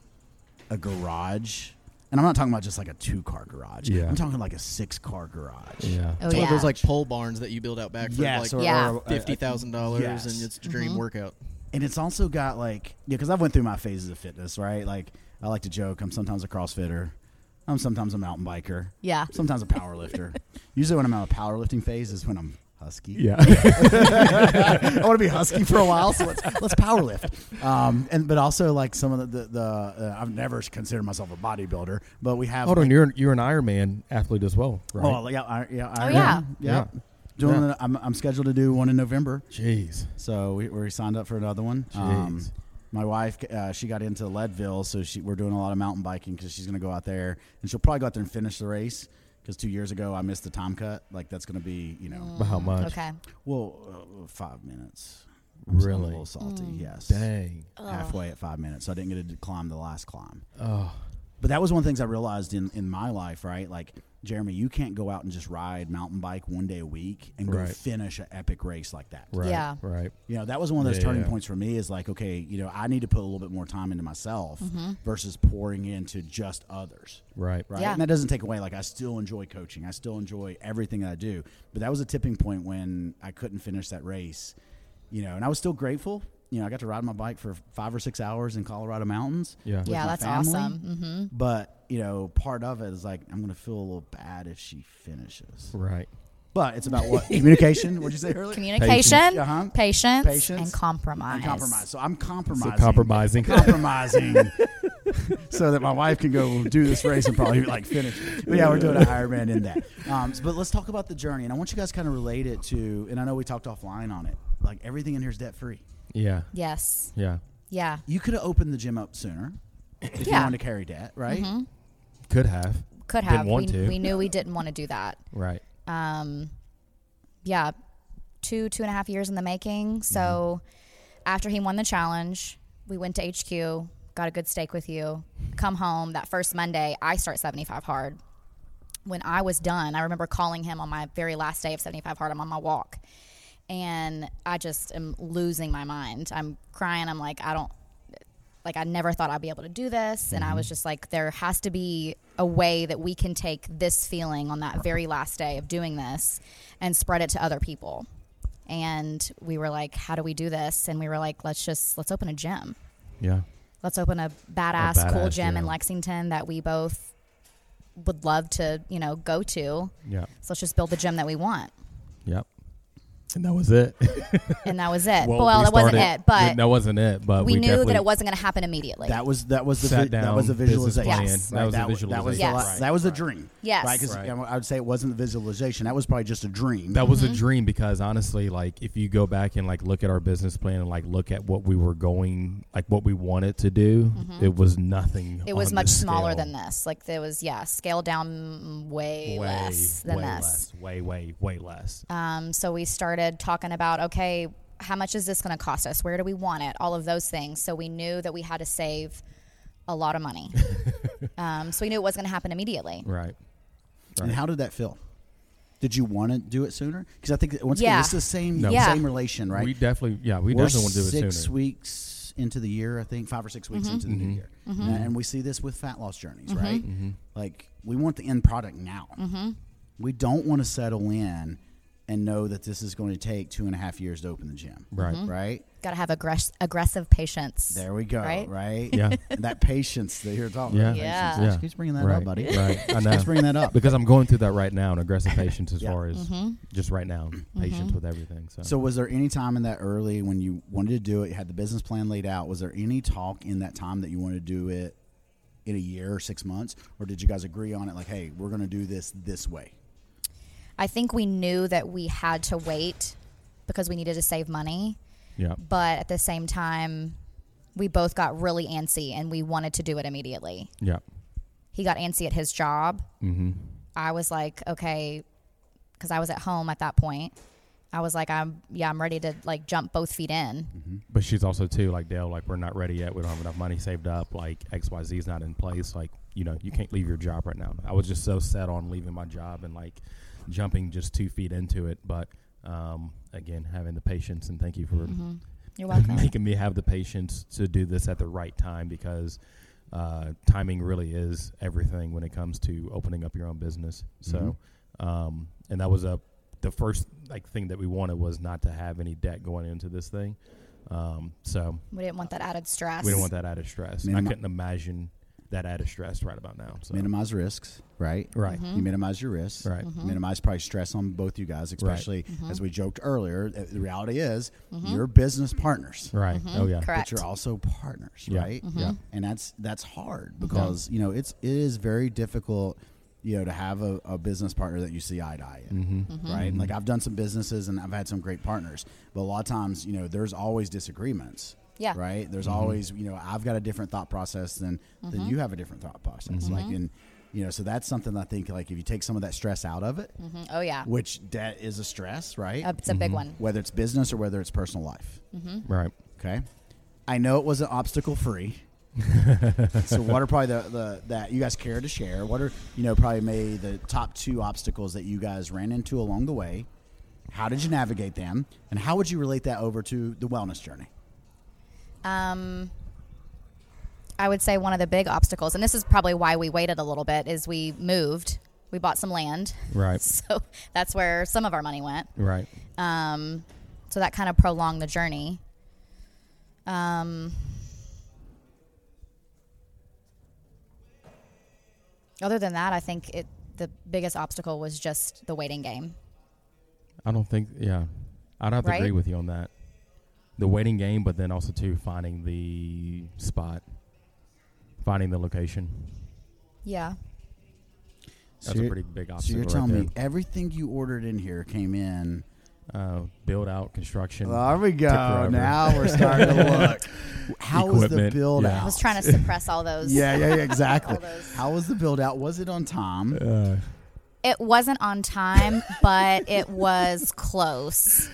a garage, and I'm not talking about just like a 2-car garage. Yeah. I'm talking like a 6-car garage. Yeah. Oh It's one yeah. of those like pole barns that you build out back for Yes, like Yeah. $50,000, yes. and it's a dream workout. And it's also got like, because I've went through my phases of fitness, right? Like I like to joke, I'm sometimes a CrossFitter, I'm sometimes a mountain biker, Yeah. sometimes a power lifter. Usually when I'm in a powerlifting phase is when I'm husky. Yeah. I want to be husky for a while, so let's power lift. But also like some of the I've never considered myself a bodybuilder, but we have. Hold on, like, you're an Ironman athlete as well, right? Oh yeah, Oh, yeah. yeah. Doing. I'm scheduled to do one in November, Jeez. so we signed up for another one. Jeez. My wife, she got into Leadville, so we're doing a lot of mountain biking because she's going to go out there, and she'll probably go out there and finish the race. Because 2 years ago I missed the time cut. Like that's going to be, But how much? Okay. well, 5 minutes. I'm a Really? little salty. Yes. Dang. Halfway at 5 minutes, so I didn't get to climb the last climb. Oh. But that was one of the things I realized in my life, right? Like, Jeremy, you can't go out and just ride mountain bike one day a week and go Right. finish an epic race like that. Right. Yeah. Right. That was one of those turning Yeah. points for me is like, okay, I need to put a little bit more time into myself versus pouring into just others. Right. Right. Yeah. And that doesn't take away, like, I still enjoy coaching. I still enjoy everything that I do. But that was a tipping point when I couldn't finish that race, and I was still grateful. I got to ride my bike for 5 or 6 hours in Colorado mountains. Yeah. with Yeah, my that's family. awesome. Mm-hmm. But, part of it is like, I'm going to feel a little bad if she finishes. Right. But it's about what? Communication. What'd you say earlier? Communication, Uh-huh. patience, Patience, and compromise. And compromise. So I'm compromising. So compromising. Compromising so that my wife can go do this race and probably like finish. But yeah, we're doing an Ironman in that. But let's talk about the journey. And I want you guys kind of relate it to, and I know we talked offline on it, like everything in here is debt free. Yeah. Yes. Yeah. Yeah. You could have opened the gym up sooner if you Yeah. wanted to carry debt, right? Mm-hmm. Could have. Could have. Didn't want to. We knew we didn't want to do that. Right. Yeah, 2.5 years in the making. So after he won the challenge, we went to HQ, got a good steak with you, come home. That first Monday, I start 75 Hard. When I was done, I remember calling him on my very last day of 75 Hard. I'm on my walk, and I just am losing my mind. I'm crying. I'm like, I never thought I'd be able to do this. And I was just like, there has to be a way that we can take this feeling on that very last day of doing this and spread it to other people. And we were like, how do we do this? And we were like, let's open a gym. Yeah. Let's open a badass cool badass gym in gym. Lexington that we both would love to, go to. Yeah. So let's just build the gym that we want. Yep. And that was it. And that was it. we That wasn't it, but that wasn't it. But we knew that definitely it wasn't going to happen immediately. That was the sat down, that was the business visualization. plan. Yes. That was the That was visualization. Yes. that was the dream. Yes. Right? Because Right. I would say it wasn't the visualization. That was probably just a dream. That was a dream, because honestly, like, if you go back and like look at our business plan and like look at what we were going, like what we wanted to do, it was nothing. It was on much this smaller scale. than this. Like there was, scaled down way less than this. Way less. So we started talking about, okay, how much is this going to cost us? Where do we want it? All of those things. So we knew that we had to save a lot of money. So we knew it wasn't going to happen immediately. Right. And how did that feel? Did you want to do it sooner? Because I think once again, Yeah. it's the same Yeah. same relation, right? We definitely We're want to do it 6 sooner. weeks into the year, I think 5 or 6 weeks into the new year, and we see this with fat loss journeys, right? Like we want the end product now. We don't want to settle in and know that this is going to take 2.5 years to open the gym, Right. Right? Got to have aggressive patience. There we go, Right? right? Yeah. And that patience that you're talking Yeah. about. Yeah. Patience. Yeah. Keeps bringing that Right. up, buddy. Right. I know. Keeps bringing that up. Because I'm going through that right now, an aggressive patience as Yeah. far as just right now, patience with everything. So was there any time in that early when you wanted to do it, you had the business plan laid out, was there any talk in that time that you wanted to do it in a year or 6 months? Or did you guys agree on it like, hey, we're going to do this way? I think we knew that we had to wait because we needed to save money. yeah. But at the same time, we both got really antsy and we wanted to do it immediately. Yeah. He got antsy at his job. Mm-hmm. I was like, okay, because I was at home at that point. I was like, I'm ready to like jump both feet in. But she's also too like, Dale, like, we're not ready yet. We don't have enough money saved up. Like XYZ is not in place. Like, you can't leave your job right now. I was just so set on leaving my job and like jumping just 2 feet into it. But again, having the patience, and thank you for You're welcome. making me have the patience to do this at the right time, because timing really is everything when it comes to opening up your own business. So, and that was the first like thing that we wanted was not to have any debt going into this thing. So We didn't want that added stress. we didn't want that added stress. I couldn't imagine that added stress right about now. So. Minimize risks, right? Right. You minimize your risks. Right. Minimize probably stress on both you guys, especially as we joked earlier. The reality is you're business partners. Right. Oh yeah. Correct. But you're also partners, Yeah. right? Yeah. And that's hard because it is very difficult, to have a business partner that you see eye to eye in, right? Like I've done some businesses and I've had some great partners, but a lot of times, there's always disagreements. Yeah. Right. There's always, I've got a different thought process than you have a different thought process. Like, and so that's something I think like if you take some of that stress out of it, Oh, yeah. which debt is a stress, right? It's a big one. Whether it's business or whether it's personal life. Right. Okay. I know it wasn't obstacle free. So what are probably the that you guys care to share? What are, probably maybe the top 2 obstacles that you guys ran into along the way? How did you navigate them? And how would you relate that over to the wellness journey? I would say one of the big obstacles, and this is probably why we waited a little bit, is we moved. We bought some land. Right. So that's where some of our money went. Right. So that kind of prolonged the journey. Other than that, I think the biggest obstacle was just the waiting game. I don't think. Yeah. I'd have to Right? agree with you on that. The waiting game, but then also too finding the spot, finding the location. Yeah. That's a pretty big So obstacle. you're telling right me everything you ordered in here came in. Build out, construction. There we took go. forever. Now we're starting to look. How was the Equipment, build yeah. I out? was trying to suppress all those. Yeah, exactly. All those. How was the build out? Was it on time? It wasn't on time, but it was close.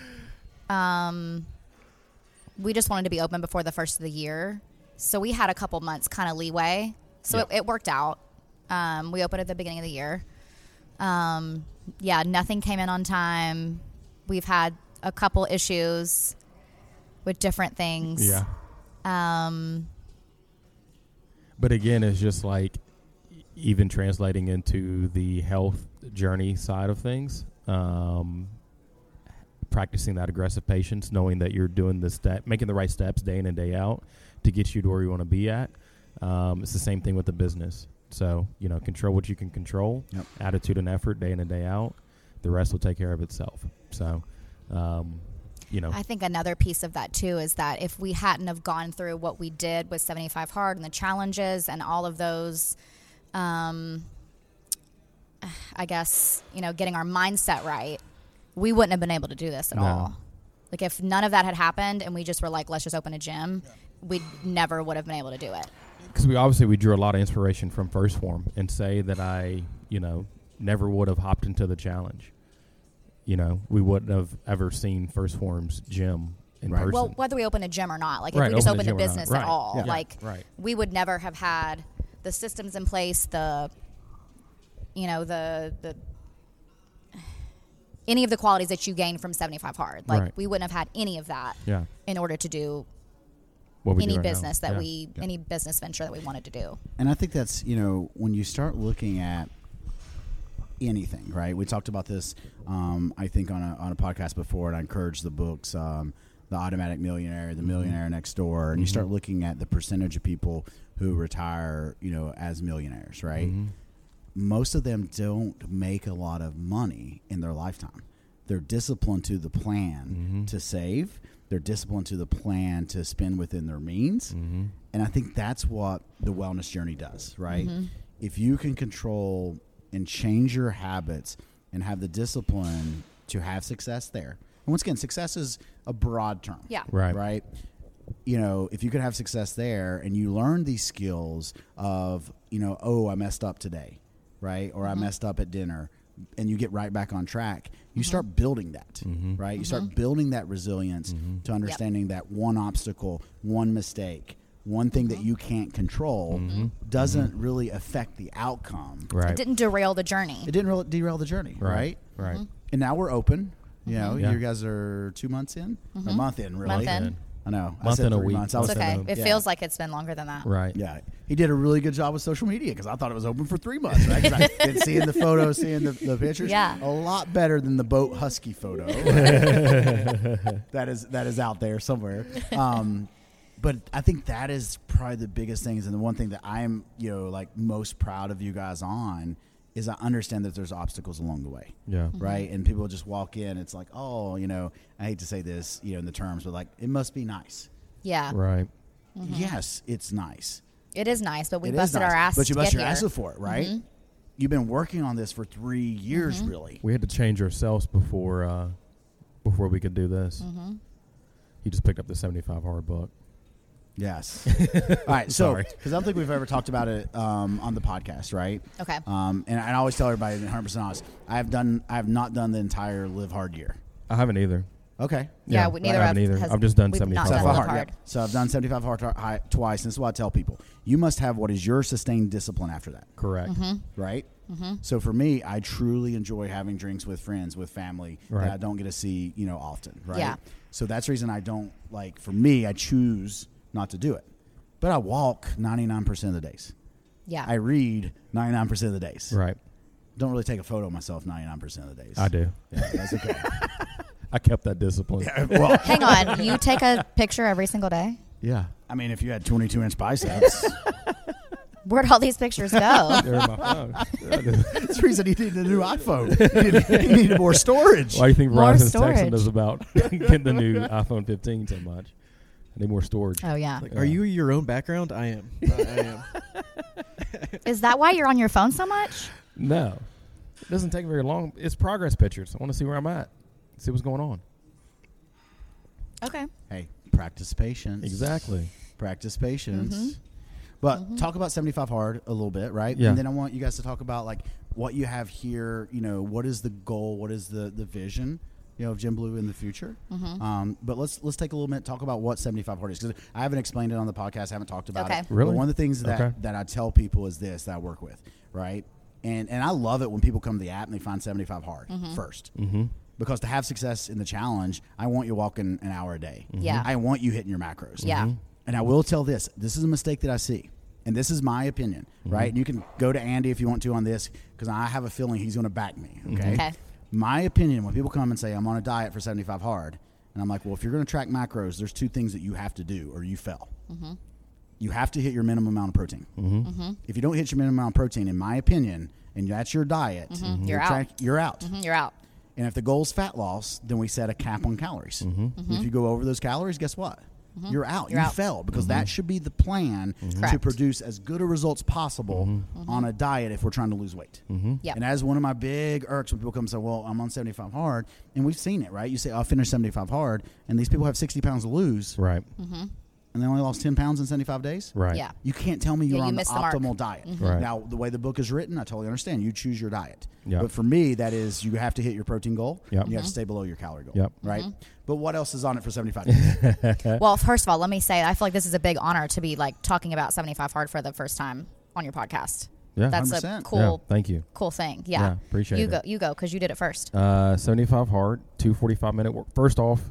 We just wanted to be open before the first of the year. So we had a couple months kind of leeway. So Yeah. it worked out. We opened at the beginning of the year. Nothing came in on time. We've had a couple issues with different things. Yeah. But again, it's just like even translating into the health journey side of things, practicing that aggressive patience, knowing that you're doing the step, making the right steps day in and day out to get you to where you want to be at. It's the same thing with the business. So, control what you can control, Yep. attitude and effort day in and day out. The rest will take care of itself. So, I think another piece of that too is that if we hadn't have gone through what we did with 75 Hard and the challenges and all of those, I guess, getting our mindset right, we wouldn't have been able to do this at all. Like if none of that had happened and we just were like, let's just open a gym, we never would have been able to do it. Because we drew a lot of inspiration from First Form, and say that I, never would have hopped into the challenge. We wouldn't have ever seen First Form's gym in person. Well, whether we open a gym or not, like Right, if we just open a opened a gym or not. business Right. at all, Yeah. like Right. we would never have had the systems in place, the any of the qualities that you gain from 75 Hard. Like Right. we wouldn't have had any of that Yeah. in order to do What we do any right now. business that Yeah. any business venture that we wanted to do. And I think that's, when you start looking at anything, right? We talked about this, I think, on a podcast before, and I encourage the books, The Automatic Millionaire, The Millionaire Next Door, and you start looking at the percentage of people who retire, as millionaires, right? Most of them don't make a lot of money in their lifetime. They're disciplined to the plan to save. They're disciplined to the plan to spend within their means. And I think that's what the wellness journey does, right? If you can control and change your habits and have the discipline to have success there. And once again, success is a broad term. Yeah. Right. Right? If you could have success there and you learn these skills of, I messed up today, right? Or I messed up at dinner, and you get right back on track, you start building that, right? You start building that resilience to understanding that one obstacle, one mistake, one thing that you can't control doesn't really affect the outcome. Right. It didn't derail the journey. It didn't really derail the journey, right? Right. And now we're open. Yeah. You guys are 2 months in? A month in, really. Month in. I know. I Month said and a 3 week. months. I was It's okay. no. It Yeah. feels like it's been longer than that. Right. Yeah, he did a really good job with social media because I thought it was open for 3 months. Right? 'Cause I've been seeing the photos, seeing the pictures. Yeah. A lot better than the boat husky photo that is out there somewhere. But I think that is probably the biggest things, and the one thing that I'm most proud of you guys on is I understand that there's obstacles along the way. Yeah. Right, and people just walk in. It's like, I hate to say this, in the terms, but like it must be nice. Yeah. Right. Yes, it's nice. It is nice, but we It is busted our nice, ass but you to bust get your here. ass for it, right? You've been working on this for 3 years, really. We had to change ourselves before we could do this. He just picked up the 75 Hard book. Yes. All right. So, Sorry. because I don't think we've ever talked about it on the podcast, right? Okay. And I always tell everybody, 100% honest, I have not done the entire Live Hard year. I haven't either. Okay. Yeah, Yeah, we I neither haven't have. either. Has, I've just done we've 75 not hard. done 75 Live hard. Hard. Yep. So I've done 75 hard twice. And this is what I tell people: you must have what is your sustained discipline after that. Correct. Right? So for me, I truly enjoy having drinks with friends, with family Right. that I don't get to see, often. Right? Yeah. So that's the reason I don't for me, I choose not to do it. But I walk 99% of the days. Yeah. I read 99% of the days. Right. Don't really take a photo of myself 99% of the days. I do. Yeah, that's okay. I kept that discipline. Well, Hang on. You take a picture every single day? Yeah. I mean, if you had 22-inch biceps, Where'd all these pictures go? They're in my phone. that's the reason you need a new iPhone. You need more storage. Why do you think More Verizon's storage. texting us about getting the new iPhone 15 so much? I need more storage. Oh, yeah. Like, are you your own background? I am. I am. Is that why you're on your phone so much? No. It doesn't take very long. It's progress pictures. I want to see where I'm at. See what's going on. Okay. Hey, practice patience. Exactly. Practice patience. But talk about 75 hard a little bit, right? Yeah. And then I want you guys to talk about what you have here. What is the goal? What is the vision? Of Gym Blue in the future. But let's take a little minute, talk about what 75 hard is, because I haven't explained it on the podcast. I haven't talked about Okay. it. Really? But one of the things that Okay. that I tell people is this, that I work with, right? And I love it when people come to the app and they find 75 hard first. Because to have success in the challenge, I want you walking an hour a day. Yeah. I want you hitting your macros. Yeah. And I will tell this is a mistake that I see. And this is my opinion, right? And you can go to Andy if you want to on this, because I have a feeling he's going to back me, okay? Okay. My opinion, when people come and say, I'm on a diet for 75 hard, and I'm like, well, if you're going to track macros, there's two things that you have to do or you fail. you have to hit your minimum amount of protein. Mm-hmm. If you don't hit your minimum amount of protein, in my opinion, and that's your diet, You're out. You're out. You're out. And if the goal is fat loss, then we set a cap on calories. If you go over those calories, guess what? You're out. You're you out. failed because that should be the plan to Correct. produce as good a results possible on a diet if we're trying to lose weight. Yep. And as one of my big irks when people come and say, well, I'm on 75 hard, and we've seen it, right? You say, I'll finish 75 hard, and these people have 60 pounds to lose, Right. and they only lost 10 pounds in 75 days? Right. Yeah. You can't tell me Yeah, you're you on the missed the mark. optimal diet. Right. Now, the way the book is written, I totally understand. You choose your diet. Yep. But for me, that is you have to hit your protein goal. Yep. And you have to stay below your calorie goal. Yep. Right? But what else is on it for 75 days? Well, first of all, let me say I feel like this is a big honor to be like talking about 75 hard for the first time on your podcast. Yeah. That's 100%. a Yeah, cool, thank you. cool thing. Yeah, appreciate you it. You go because you did it first. 75 hard, 2 45-minute work. First off,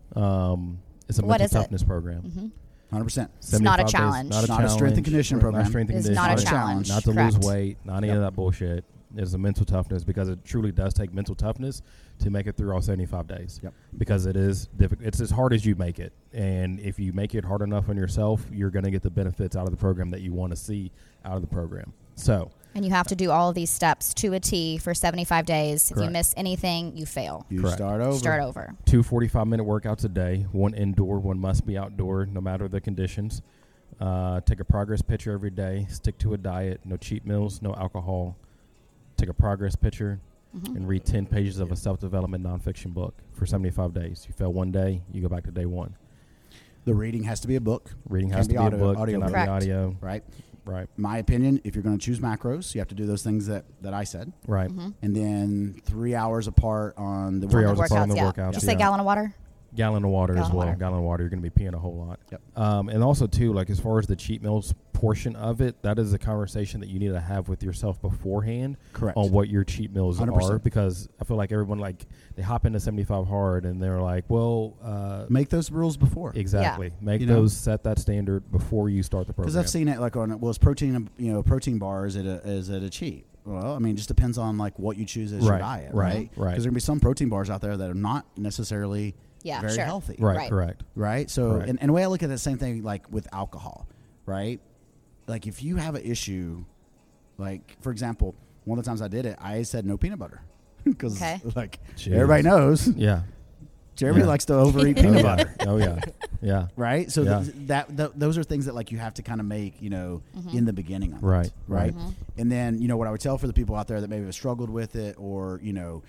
it's a What mental is it? toughness program. 100%. It's not a 75 days, challenge. Not a Not a strength and conditioning program. Not strength and It's conditioning. not a Not a challenge. challenge. Not to Correct. lose weight. Not any of that bullshit. It's a mental toughness because it truly does take mental toughness to make it through all 75 days. Yep. Because it is difficult. It's as hard as you make it. And if you make it hard enough on yourself, you're going to get the benefits out of the program that you want to see out of the program. So, And you have to do all of these steps to a T for 75 days. If you Correct. miss anything, you fail. You Correct. start over. Start over. 2 45-minute workouts a day, one indoor, one must be outdoor, no matter the conditions. Take a progress picture every day. Stick to a diet. No cheat meals, no alcohol. Take a progress picture and read 10 pages of a self-development nonfiction book for 75 days. You fail one day, you go back to day one. The reading has to be a book. Reading Can has to be a audio- book, audio cannot be Correct. audio. Right? Right, My opinion, if you're going to choose macros, you have to do those things that I said. right. And then 3 hours apart on the 3 workout. hours apart on the yeah. workouts, Did you say yeah. gallon of water? Gallon of water as Gallon of well. water. Gallon of water. You're going to be peeing a whole lot. Yep. And also, too, like as far as the cheat meals portion of it, that is a conversation that you need to have with yourself beforehand. Correct. On what your cheat meals 100%. are, because I feel like everyone they hop into 75 hard and they're like, well, Make those rules before. exactly. Make You know? those set that standard before you start the program. Because I've seen it like on it's protein, protein bar is it a cheat? Well, I mean, it just depends on like what you choose as your Right, diet, right, right? right. Because there can be some protein bars out there that are not necessarily Yeah, very sure. healthy, right, Right. correct. right? So, Right. and the way I look at the same thing like with alcohol, right? Like if you have an issue, like for example, one of the times I did it, I said no peanut butter because Okay. like Jeez. everybody knows Yeah. Jeremy Yeah. likes to overeat peanut butter. Oh, yeah. Yeah. Right, so Yeah. those are things that like you have to kind of make in the beginning of Right, it, right? Mm-hmm. And then what I would tell for the people out there that maybe have struggled with it, or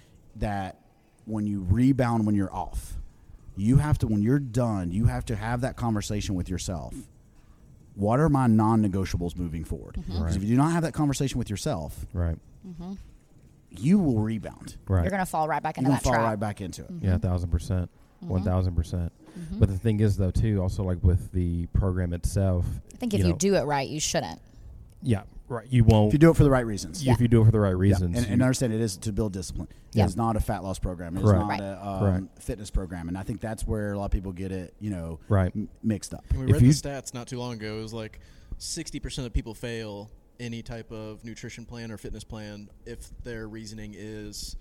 that when you rebound when you're off, you have to when you're done, you have to have that conversation with yourself. What are my non-negotiables moving forward? Because Right. if you do not have that conversation with yourself, Right. you will rebound. Right. You're going to fall right back You're into gonna that fall trap. right back into it. Yeah, 1,000%. 1,000%. But the thing is, though, too, also like with the program itself. I think if you do it right, you shouldn't. Yeah, right. You won't. If you do it for the right reasons. Yeah. If you do it for the right Yeah. reasons. And you- understand it is to build discipline. Yeah. It's not a fat loss program. It's Correct. not Right. a Correct. fitness program. And I think that's where a lot of people get it, Right. mixed up. And we If read you- the stats not too long ago. It was like 60% of people fail any type of nutrition plan or fitness plan if their reasoning is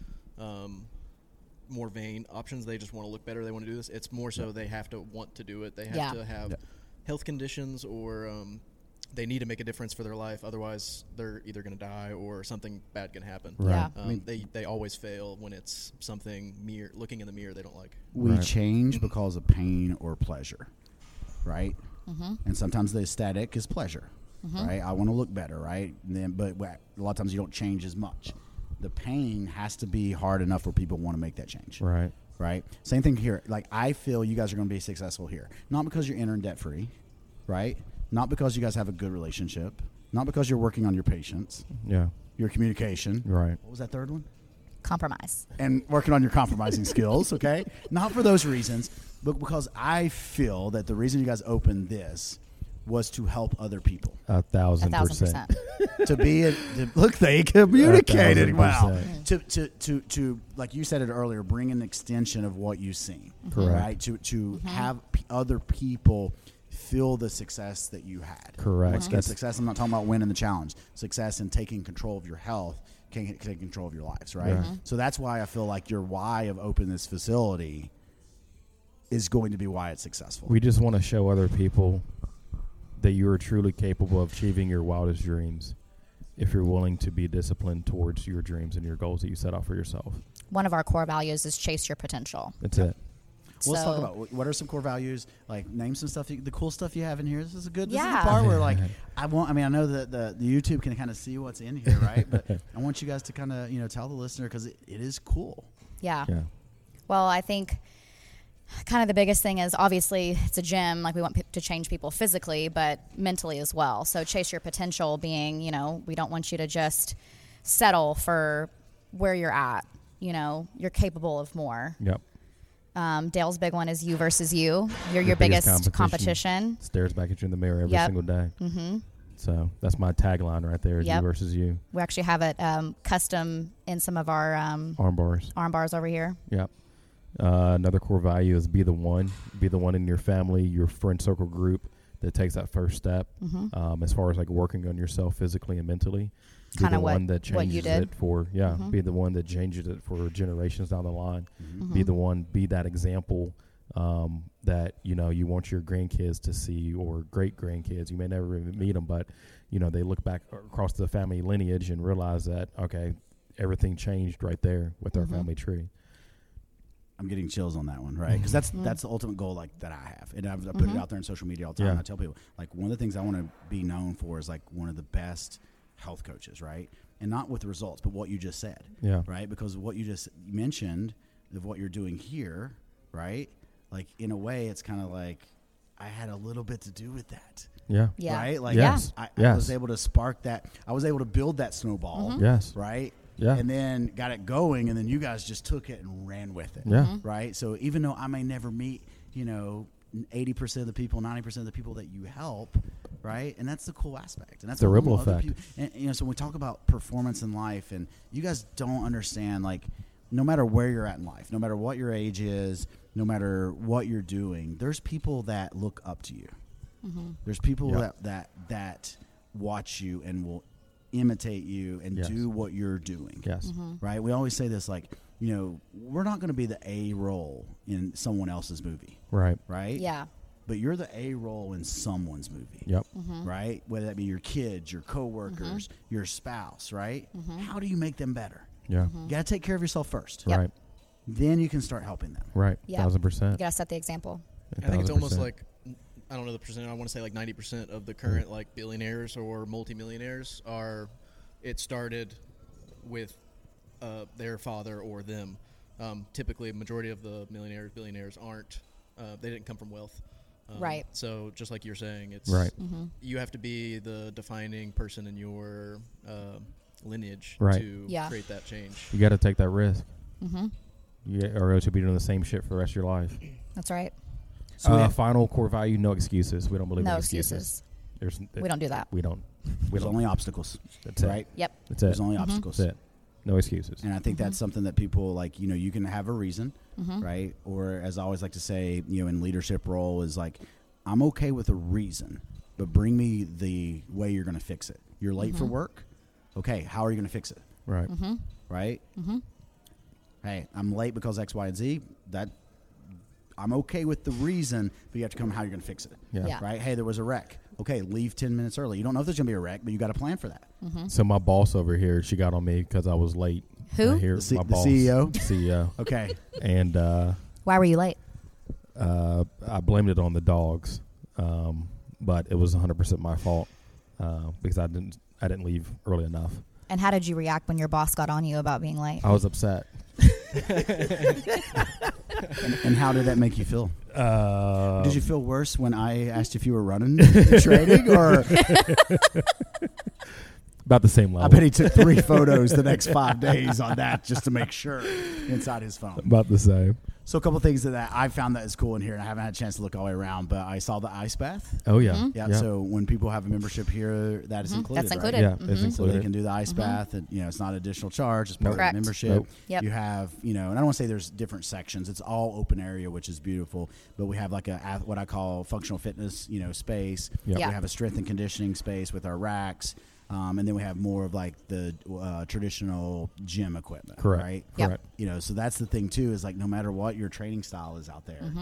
more vain options. They just want to look better. They want to do this. It's more so they have to want to do it. They have Yeah. to have Yeah. health conditions or they need to make a difference for their life. Otherwise, they're either going to die or something bad can happen. Right. Yeah. They always fail when it's something looking in the mirror they don't like. We Right. change because of pain or pleasure, right? Mm-hmm. And sometimes the aesthetic is pleasure, right? I want to look better, right? And then, but a lot of times you don't change as much. The pain has to be hard enough where people want to make that change. Right. Right? Same thing here. Like, I feel you guys are going to be successful here. Not because you're entering debt free, right? Not because you guys have a good relationship. Not because you're working on your patience, Yeah. your communication. Right. What was that third one? Compromise. And working on your compromising skills, okay? Not for those reasons, but because I feel that the reason you guys opened this was to help other people. 1,000%. 1,000%. To be look, they communicated well. 1,000%. To like you said it earlier, bring an extension of what you've seen, Correct. right? To have other people feel the success that you had. Correct. Once again, success. I'm not talking about winning the challenge. Success in taking control of your health, taking control of your lives, right? Yeah. So that's why I feel like your why of opening this facility is going to be why it's successful. We just want to show other people that you are truly capable of achieving your wildest dreams if you're willing to be disciplined towards your dreams and your goals that you set out for yourself. One of our core values is chase your potential. That's it. Well, let's talk So- about what are some core values. Like, name some stuff, the cool stuff you have in here. This is this is Yeah. the part where, like, I know that the YouTube can kind of see what's in here, right? But I want you guys to kind of, tell the listener, because it is cool. Yeah. Yeah. Well, I think kind of the biggest thing is obviously it's a gym. Like we want to change people physically, but mentally as well. So chase your potential being, we don't want you to just settle for where you're at. You're capable of more. Yep. Dale's big one is you versus you. You're your biggest competition. Stares back at you in the mirror every Yep. single day. Mm-hmm. So that's my tagline right there, is Yep. you versus you. We actually have it custom in some of our Arm bars. arm bars over here. Yep. Another core value is be the one in your family, your friend circle group that takes that first step. As far as like working on yourself physically and mentally. Be Kinda the one that what you changes did. it for, be the one that changes it for generations down the line. Be that example that, you want your grandkids to see, or great grandkids. You may never even meet them, but, they look back across the family lineage and realize that, okay, everything changed right there with our family tree. I'm getting chills on that one, right? Because that's the ultimate goal, like, that I have, and I put it out there on social media all the time. Yeah. I tell people, like, one of the things I want to be known for is like one of the best health coaches, right? And not with the results, but what you just said, Yeah. right? Because what you just mentioned of what you're doing here, right? Like, in a way, it's kind of like I had a little bit to do with that. Yeah. Yeah. Right? Like, Yes. I Yes. was able to spark that. I was able to build that snowball, Yes. right? Yeah. And then got it going, and then you guys just took it and ran with it. Yeah. Right? So even though I may never meet, 80% of the people, 90% of the people that you help, right? And that's the cool aspect. And that's The what ripple other effect. people- and, so when we talk about performance in life, and you guys don't understand, like, no matter where you're at in life, no matter what your age is, no matter what you're doing, there's people that look up to you. There's people Yeah. that watch you and will imitate you and Yes. do what you're doing. Yes. Right? We always say this, like, we're not going to be the A role in someone else's movie, Right. right? Yeah. But you're the A role in someone's movie. Yep. Right? Whether that be your kids, your coworkers, your spouse, right? How do you make them better? Yeah. You got to take care of yourself first. Yep. Right. Then you can start helping them. Right. Yeah. 1000%. You gotta set the example. I think it's almost 1000%. like, I don't know the percent. I want to say like 90% of the current like billionaires or multimillionaires it started with their father or them. Typically, a majority of the millionaires, billionaires aren't. They didn't come from wealth. Right. So just like you're saying, it's Right. you have to be the defining person in your lineage Right. to Yeah. create that change. You got to take that risk. Or else you'll be doing the same shit for the rest of your life. That's right. So we have- Final core value: no excuses. We don't believe No in excuses. There's, We don't do that. We don't. We There's don't. only obstacles, That's it. right? Yep. That's it. There's only obstacles. That's it. No excuses. And I think that's something that people, like, you can have a reason, right? Or as I always like to say, in leadership role is like, I'm okay with a reason, but bring me the way you're going to fix it. You're late for work. Okay. How are you going to fix it? Right. Right. Hey, I'm late because X, Y, and Z. That I'm okay with the reason, but you have to come how you're going to fix it. Yeah. Yeah. Right. Hey, there was a wreck. Okay. Leave 10 minutes early. You don't know if there's going to be a wreck, but you got to plan for that. So my boss over here, she got on me because I was late. Who? Here, The my the boss, CEO? The CEO. Okay. And Why were you late? I blamed it on the dogs, but it was 100% my fault because I didn't leave early enough. And how did you react when your boss got on you about being late? I was upset. And how did that make you feel? Did you feel worse when I asked if you were running the training, or about the same level? I bet he took 3 photos the next 5 days on that just to make sure inside his phone. About the same. So a couple of things that I found that is cool in here, and I haven't had a chance to look all the way around, but I saw the ice bath. Oh yeah. Yeah. So when people have a membership here, that is included. That's right? included. Yeah, it's So included. they can do the ice bath, and it's not additional charge. It's part Correct. of the membership. Nope. Yep. You have, and I don't want to say there's different sections. It's all open area, which is beautiful. But we have like what I call functional fitness, space. Yep. Yeah. We have a strength and conditioning space with our racks, and then we have more of like the traditional gym equipment. Correct. Right. Yep. Correct. So that's the thing too, is like no matter what your training style is out there,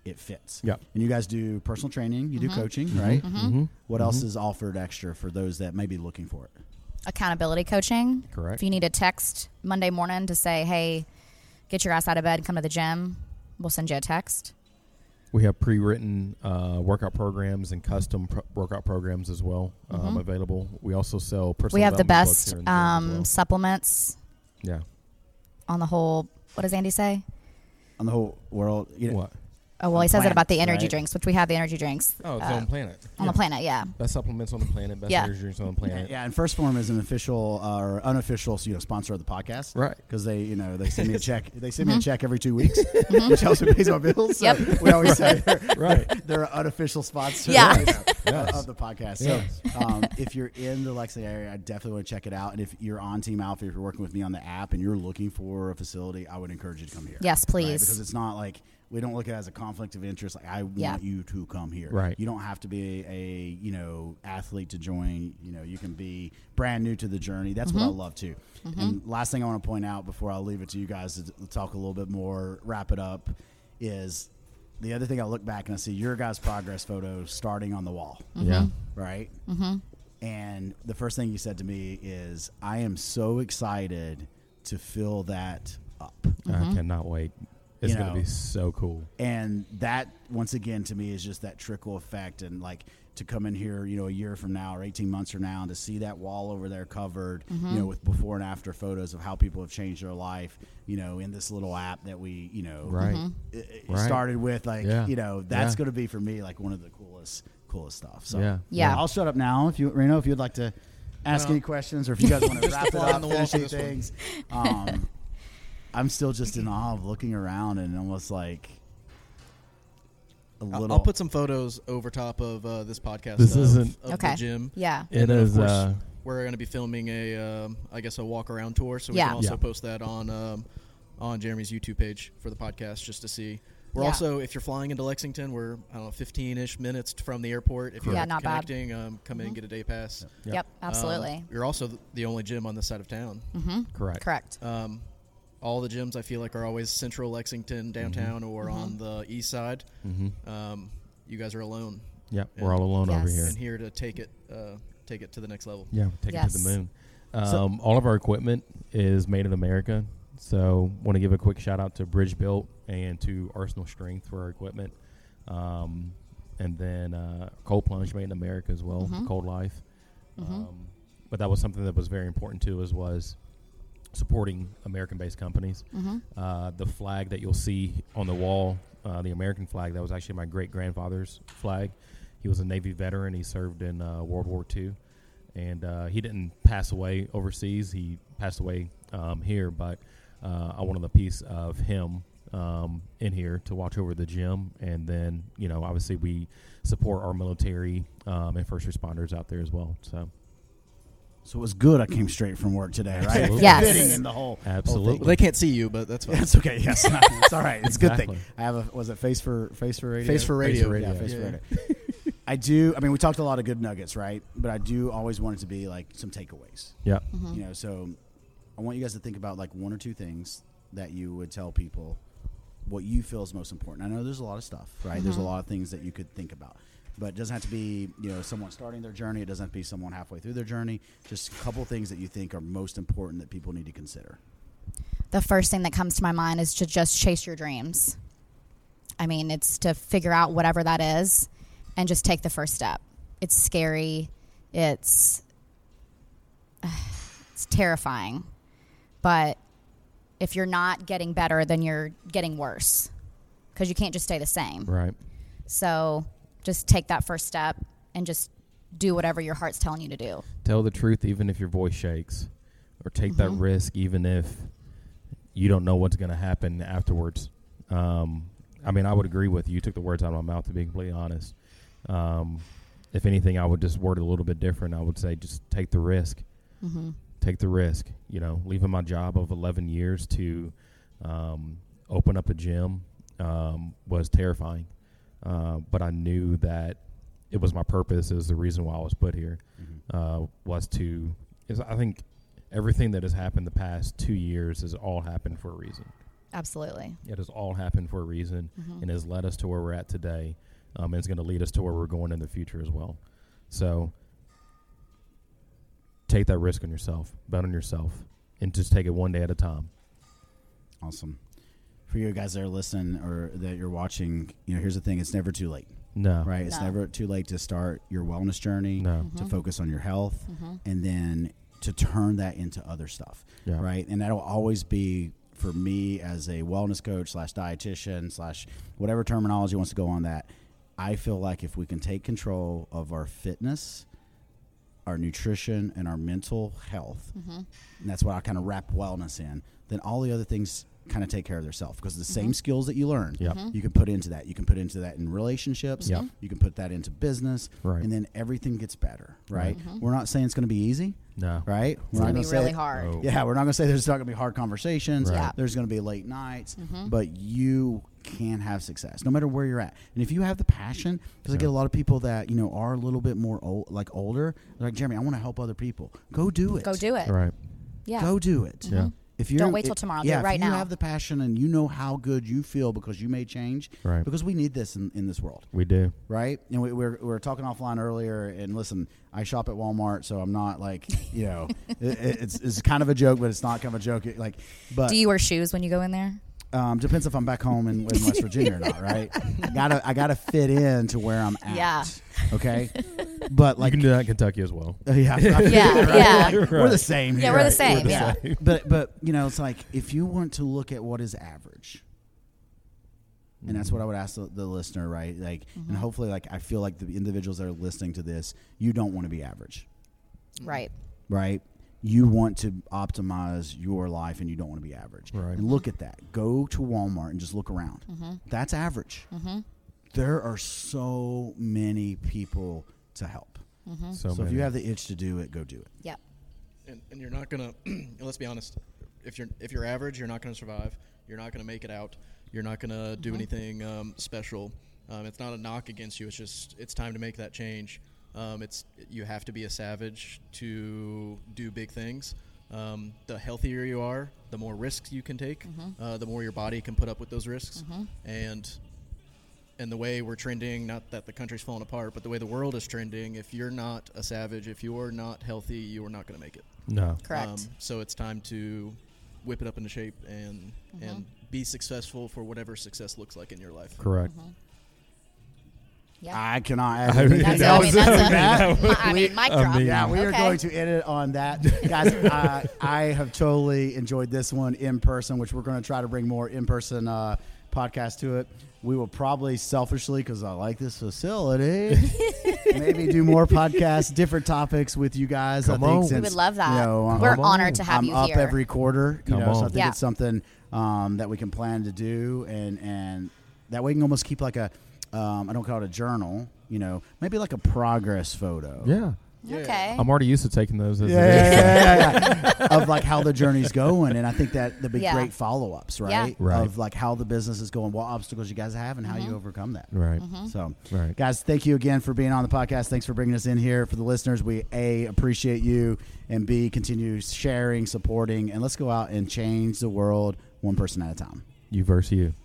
it fits. Yep. And you guys do personal training, you do coaching, right? Mm-hmm. What else is offered extra for those that may be looking for it? Accountability coaching. Correct. If you need a text Monday morning to say, hey, get your ass out of bed and come to the gym, we'll send you a text. We have pre-written workout programs and custom workout programs as well available. We also sell personal We have the development books best here in the gym as well. supplements Yeah. on the whole. What does Andy say? On the whole world, you know, What? Oh, well, he says it about the Plants, energy right? drinks, which we have the energy drinks Oh, it's on the planet. on the planet, yeah. Best supplements on the planet. Best Yeah. energy drinks on the planet. Yeah, and First Form is an official or unofficial, sponsor of the podcast, Right. Because they send me a check. They send me a check every 2 weeks, which also pays my bills. So Yep. we always say Right. they're an unofficial sponsor Yeah. of the podcast. So if you're in the Lexington area, I definitely want to check it out. And if you're on Team Alpha, if you're working with me on the app and you're looking for a facility, I would encourage you to come here. Yes, please. Because it's not like we don't look at it as a conflict of interest. Like I want you to come here. Right. You don't have to be a athlete to join. You can be brand new to the journey. That's what I love too. And last thing I want to point out before I'll leave it to you guys to talk a little bit more, wrap it up, is the other thing I look back and I see your guys' progress photos starting on the wall. Yeah. Right. And the first thing you said to me is, I am so excited to fill that up. I cannot wait. It's You going to know. be so cool. And that, once again, to me is just that trickle effect. And like to come in here, a year from now or 18 months from now and to see that wall over there covered, with before and after photos of how people have changed their life, in this little app that we, Right. it Right. started with, like, Yeah. that's Yeah. going to be for me like one of the coolest stuff. So Yeah. I'll shut up now if you'd like to ask any questions, or if you guys want to wrap it fly on up, the wall finish for any this one. things. I'm still just in awe of looking around and almost like a little. I'll put some photos over top of this podcast. This of isn't- the Okay. gym. Yeah. It And then, of is. course, we're going to be filming a walk around tour, so we Yeah. can also Yeah. post that on Jeremy's YouTube page for the podcast just to see. We're Yeah. also, if you're flying into Lexington, we're 15-ish minutes from the airport. If you're Yeah, not bad. connecting, come in and get a day pass. Yep, absolutely. You're also the only gym on this side of town. correct. Correct. All the gyms I feel like are always central Lexington, downtown, or on the east side. You guys are alone. Yeah. We're all alone over Yes. here. And here to take it to the next level. Yeah, take it to the Yes. moon. All of our equipment is made in America. So want to give a quick shout out to Bridge Built and to Arsenal Strength for our equipment. And then Cold Plunge made in America as well, Cold Life. But that was something that was very important to us was supporting American-based companies. The flag that you'll see on the wall, the American flag, that was actually my great-grandfather's flag. He was a Navy veteran. He served in World War II. And he didn't pass away overseas. He passed away here, but I wanted a piece of him in here to watch over the gym. And then, obviously we support our military and first responders out there as well. So So it was good I came straight from work today, right? Absolutely. Yes. Fitting in the whole Absolutely. Well, they can't see you, but that's fine. It's okay. Yes, it's all right. It's a good thing. Exactly. I have was it face for radio? Face for radio. Face for radio. Yeah, face for Yeah. radio. I do. I mean, we talked a lot of good nuggets, right? But I do always want it to be like some takeaways. Yeah. So I want you guys to think about like one or two things that you would tell people what you feel is most important. I know there's a lot of stuff, right? There's a lot of things that you could think about. But it doesn't have to be, someone starting their journey. It doesn't have to be someone halfway through their journey. Just a couple things that you think are most important that people need to consider. The first thing that comes to my mind is to just chase your dreams. I mean, it's to figure out whatever that is and just take the first step. It's scary. It's terrifying. But if you're not getting better, then you're getting worse because you can't just stay the same. Right. So just take that first step and just do whatever your heart's telling you to do. Tell the truth even if your voice shakes, or take that risk even if you don't know what's going to happen afterwards. I mean, I would agree with you. You took the words out of my mouth, to be completely honest. If anything, I would just word it a little bit different. I would say just take the risk. Take the risk. Leaving my job of 11 years to open up a gym was terrifying. But I knew that it was my purpose. It was the reason why I was put here. I think everything that has happened the past 2 years has all happened for a reason. Absolutely. It has all happened for a reason and has led us to where we're at today. And it's going to lead us to where we're going in the future as well. So take that risk on yourself, bet on yourself, and just take it one day at a time. Awesome. For you guys that are listening or that you're watching, here's the thing. It's never too late. No. Right? It's No. never too late to start your wellness journey, No. to focus on your health, and then to turn that into other stuff. Yeah. Right? And that'll always be, for me as a wellness coach / dietitian / whatever terminology wants to go on that, I feel like if we can take control of our fitness, our nutrition, and our mental health, and that's what I kind of wrap wellness in, then all the other things kind of take care of themselves, because the same skills that you learn, Yep. you can put into that. You can put into that in relationships. Yep. You can put that into business, Right. and then everything gets better, right? We're not saying it's going to be easy, No. right? It's going to be really hard. Oh. Yeah, we're not going to say there's not going to be hard conversations. Right. Yeah. There's going to be late nights, but you can have success no matter where you're at. And if you have the passion, because I get a lot of people that are a little bit more older, they're like, Jeremy, I want to help other people. Go do it. Go do it. Right. Yeah. Go do it. Yeah. If you're, Don't wait till tomorrow. Do it right if you now. have the passion and you know how good you feel because you made change, Right. because we need this in this world, We do. right? And we were talking offline earlier, and listen, I shop at Walmart, so I'm not like, it's kind of a joke, but it's not kind of a joke. But Do you wear shoes when you go in there? depends if I'm back home in West Virginia or not, right? I gotta fit in to where I'm at. Yeah. Okay. But You can do that in Kentucky as well. yeah, Yeah. we're the same. Yeah, here. we're the same. Yeah. But it's like, if you want to look at what is average, and that's what I would ask the listener, right? Like, and hopefully, like, I feel like the individuals that are listening to this, you don't want to be average, Right. right? You want to optimize your life, and you don't want to be average. Right. And look at that. Go to Walmart and just look around. That's average. There are so many people to help. So if you have the itch to do it, go do it. Yep. And you're not gonna. Let's be honest. If you're average, you're not gonna survive. You're not gonna make it out. You're not gonna do anything special. It's not a knock against you. It's just it's time to make that change. You have to be a savage to do big things. The healthier you are, the more risks you can take. The more your body can put up with those risks. And the way we're trending, not that the country's falling apart, but the way the world is trending, if you're not a savage, if you're not healthy, you are not going to make it. No. Correct. So it's time to whip it up into shape and be successful for whatever success looks like in your life. Correct. Yeah. I cannot add I anything mean, That's, else I mean, to that. that's mic drop. Yeah, we are Okay. going to end it on that. Guys, I have totally enjoyed this one in person, which we're going to try to bring more in-person podcasts to it. We will probably selfishly, because I like this facility, maybe do more podcasts, different topics with you guys. Come I think on. We since, would love that. I'm- We're Come on. honored to have I'm you up here. every quarter, Come so I on. think Yeah. it's something that we can plan to do, and that way we can almost keep like a, I don't call it a journal, maybe like a progress photo. Yeah. Okay. I'm already used to taking those as Yeah. Of like how the journey's going, and I think that there'll be Yeah. great follow-ups, right? Yeah. Right. Of like how the business is going, what obstacles you guys have, and how you overcome that. Right. So, Right. guys, thank you again for being on the podcast. Thanks for bringing us in here. For the listeners, we appreciate you, and continue sharing, supporting, and let's go out and change the world one person at a time. You versus you.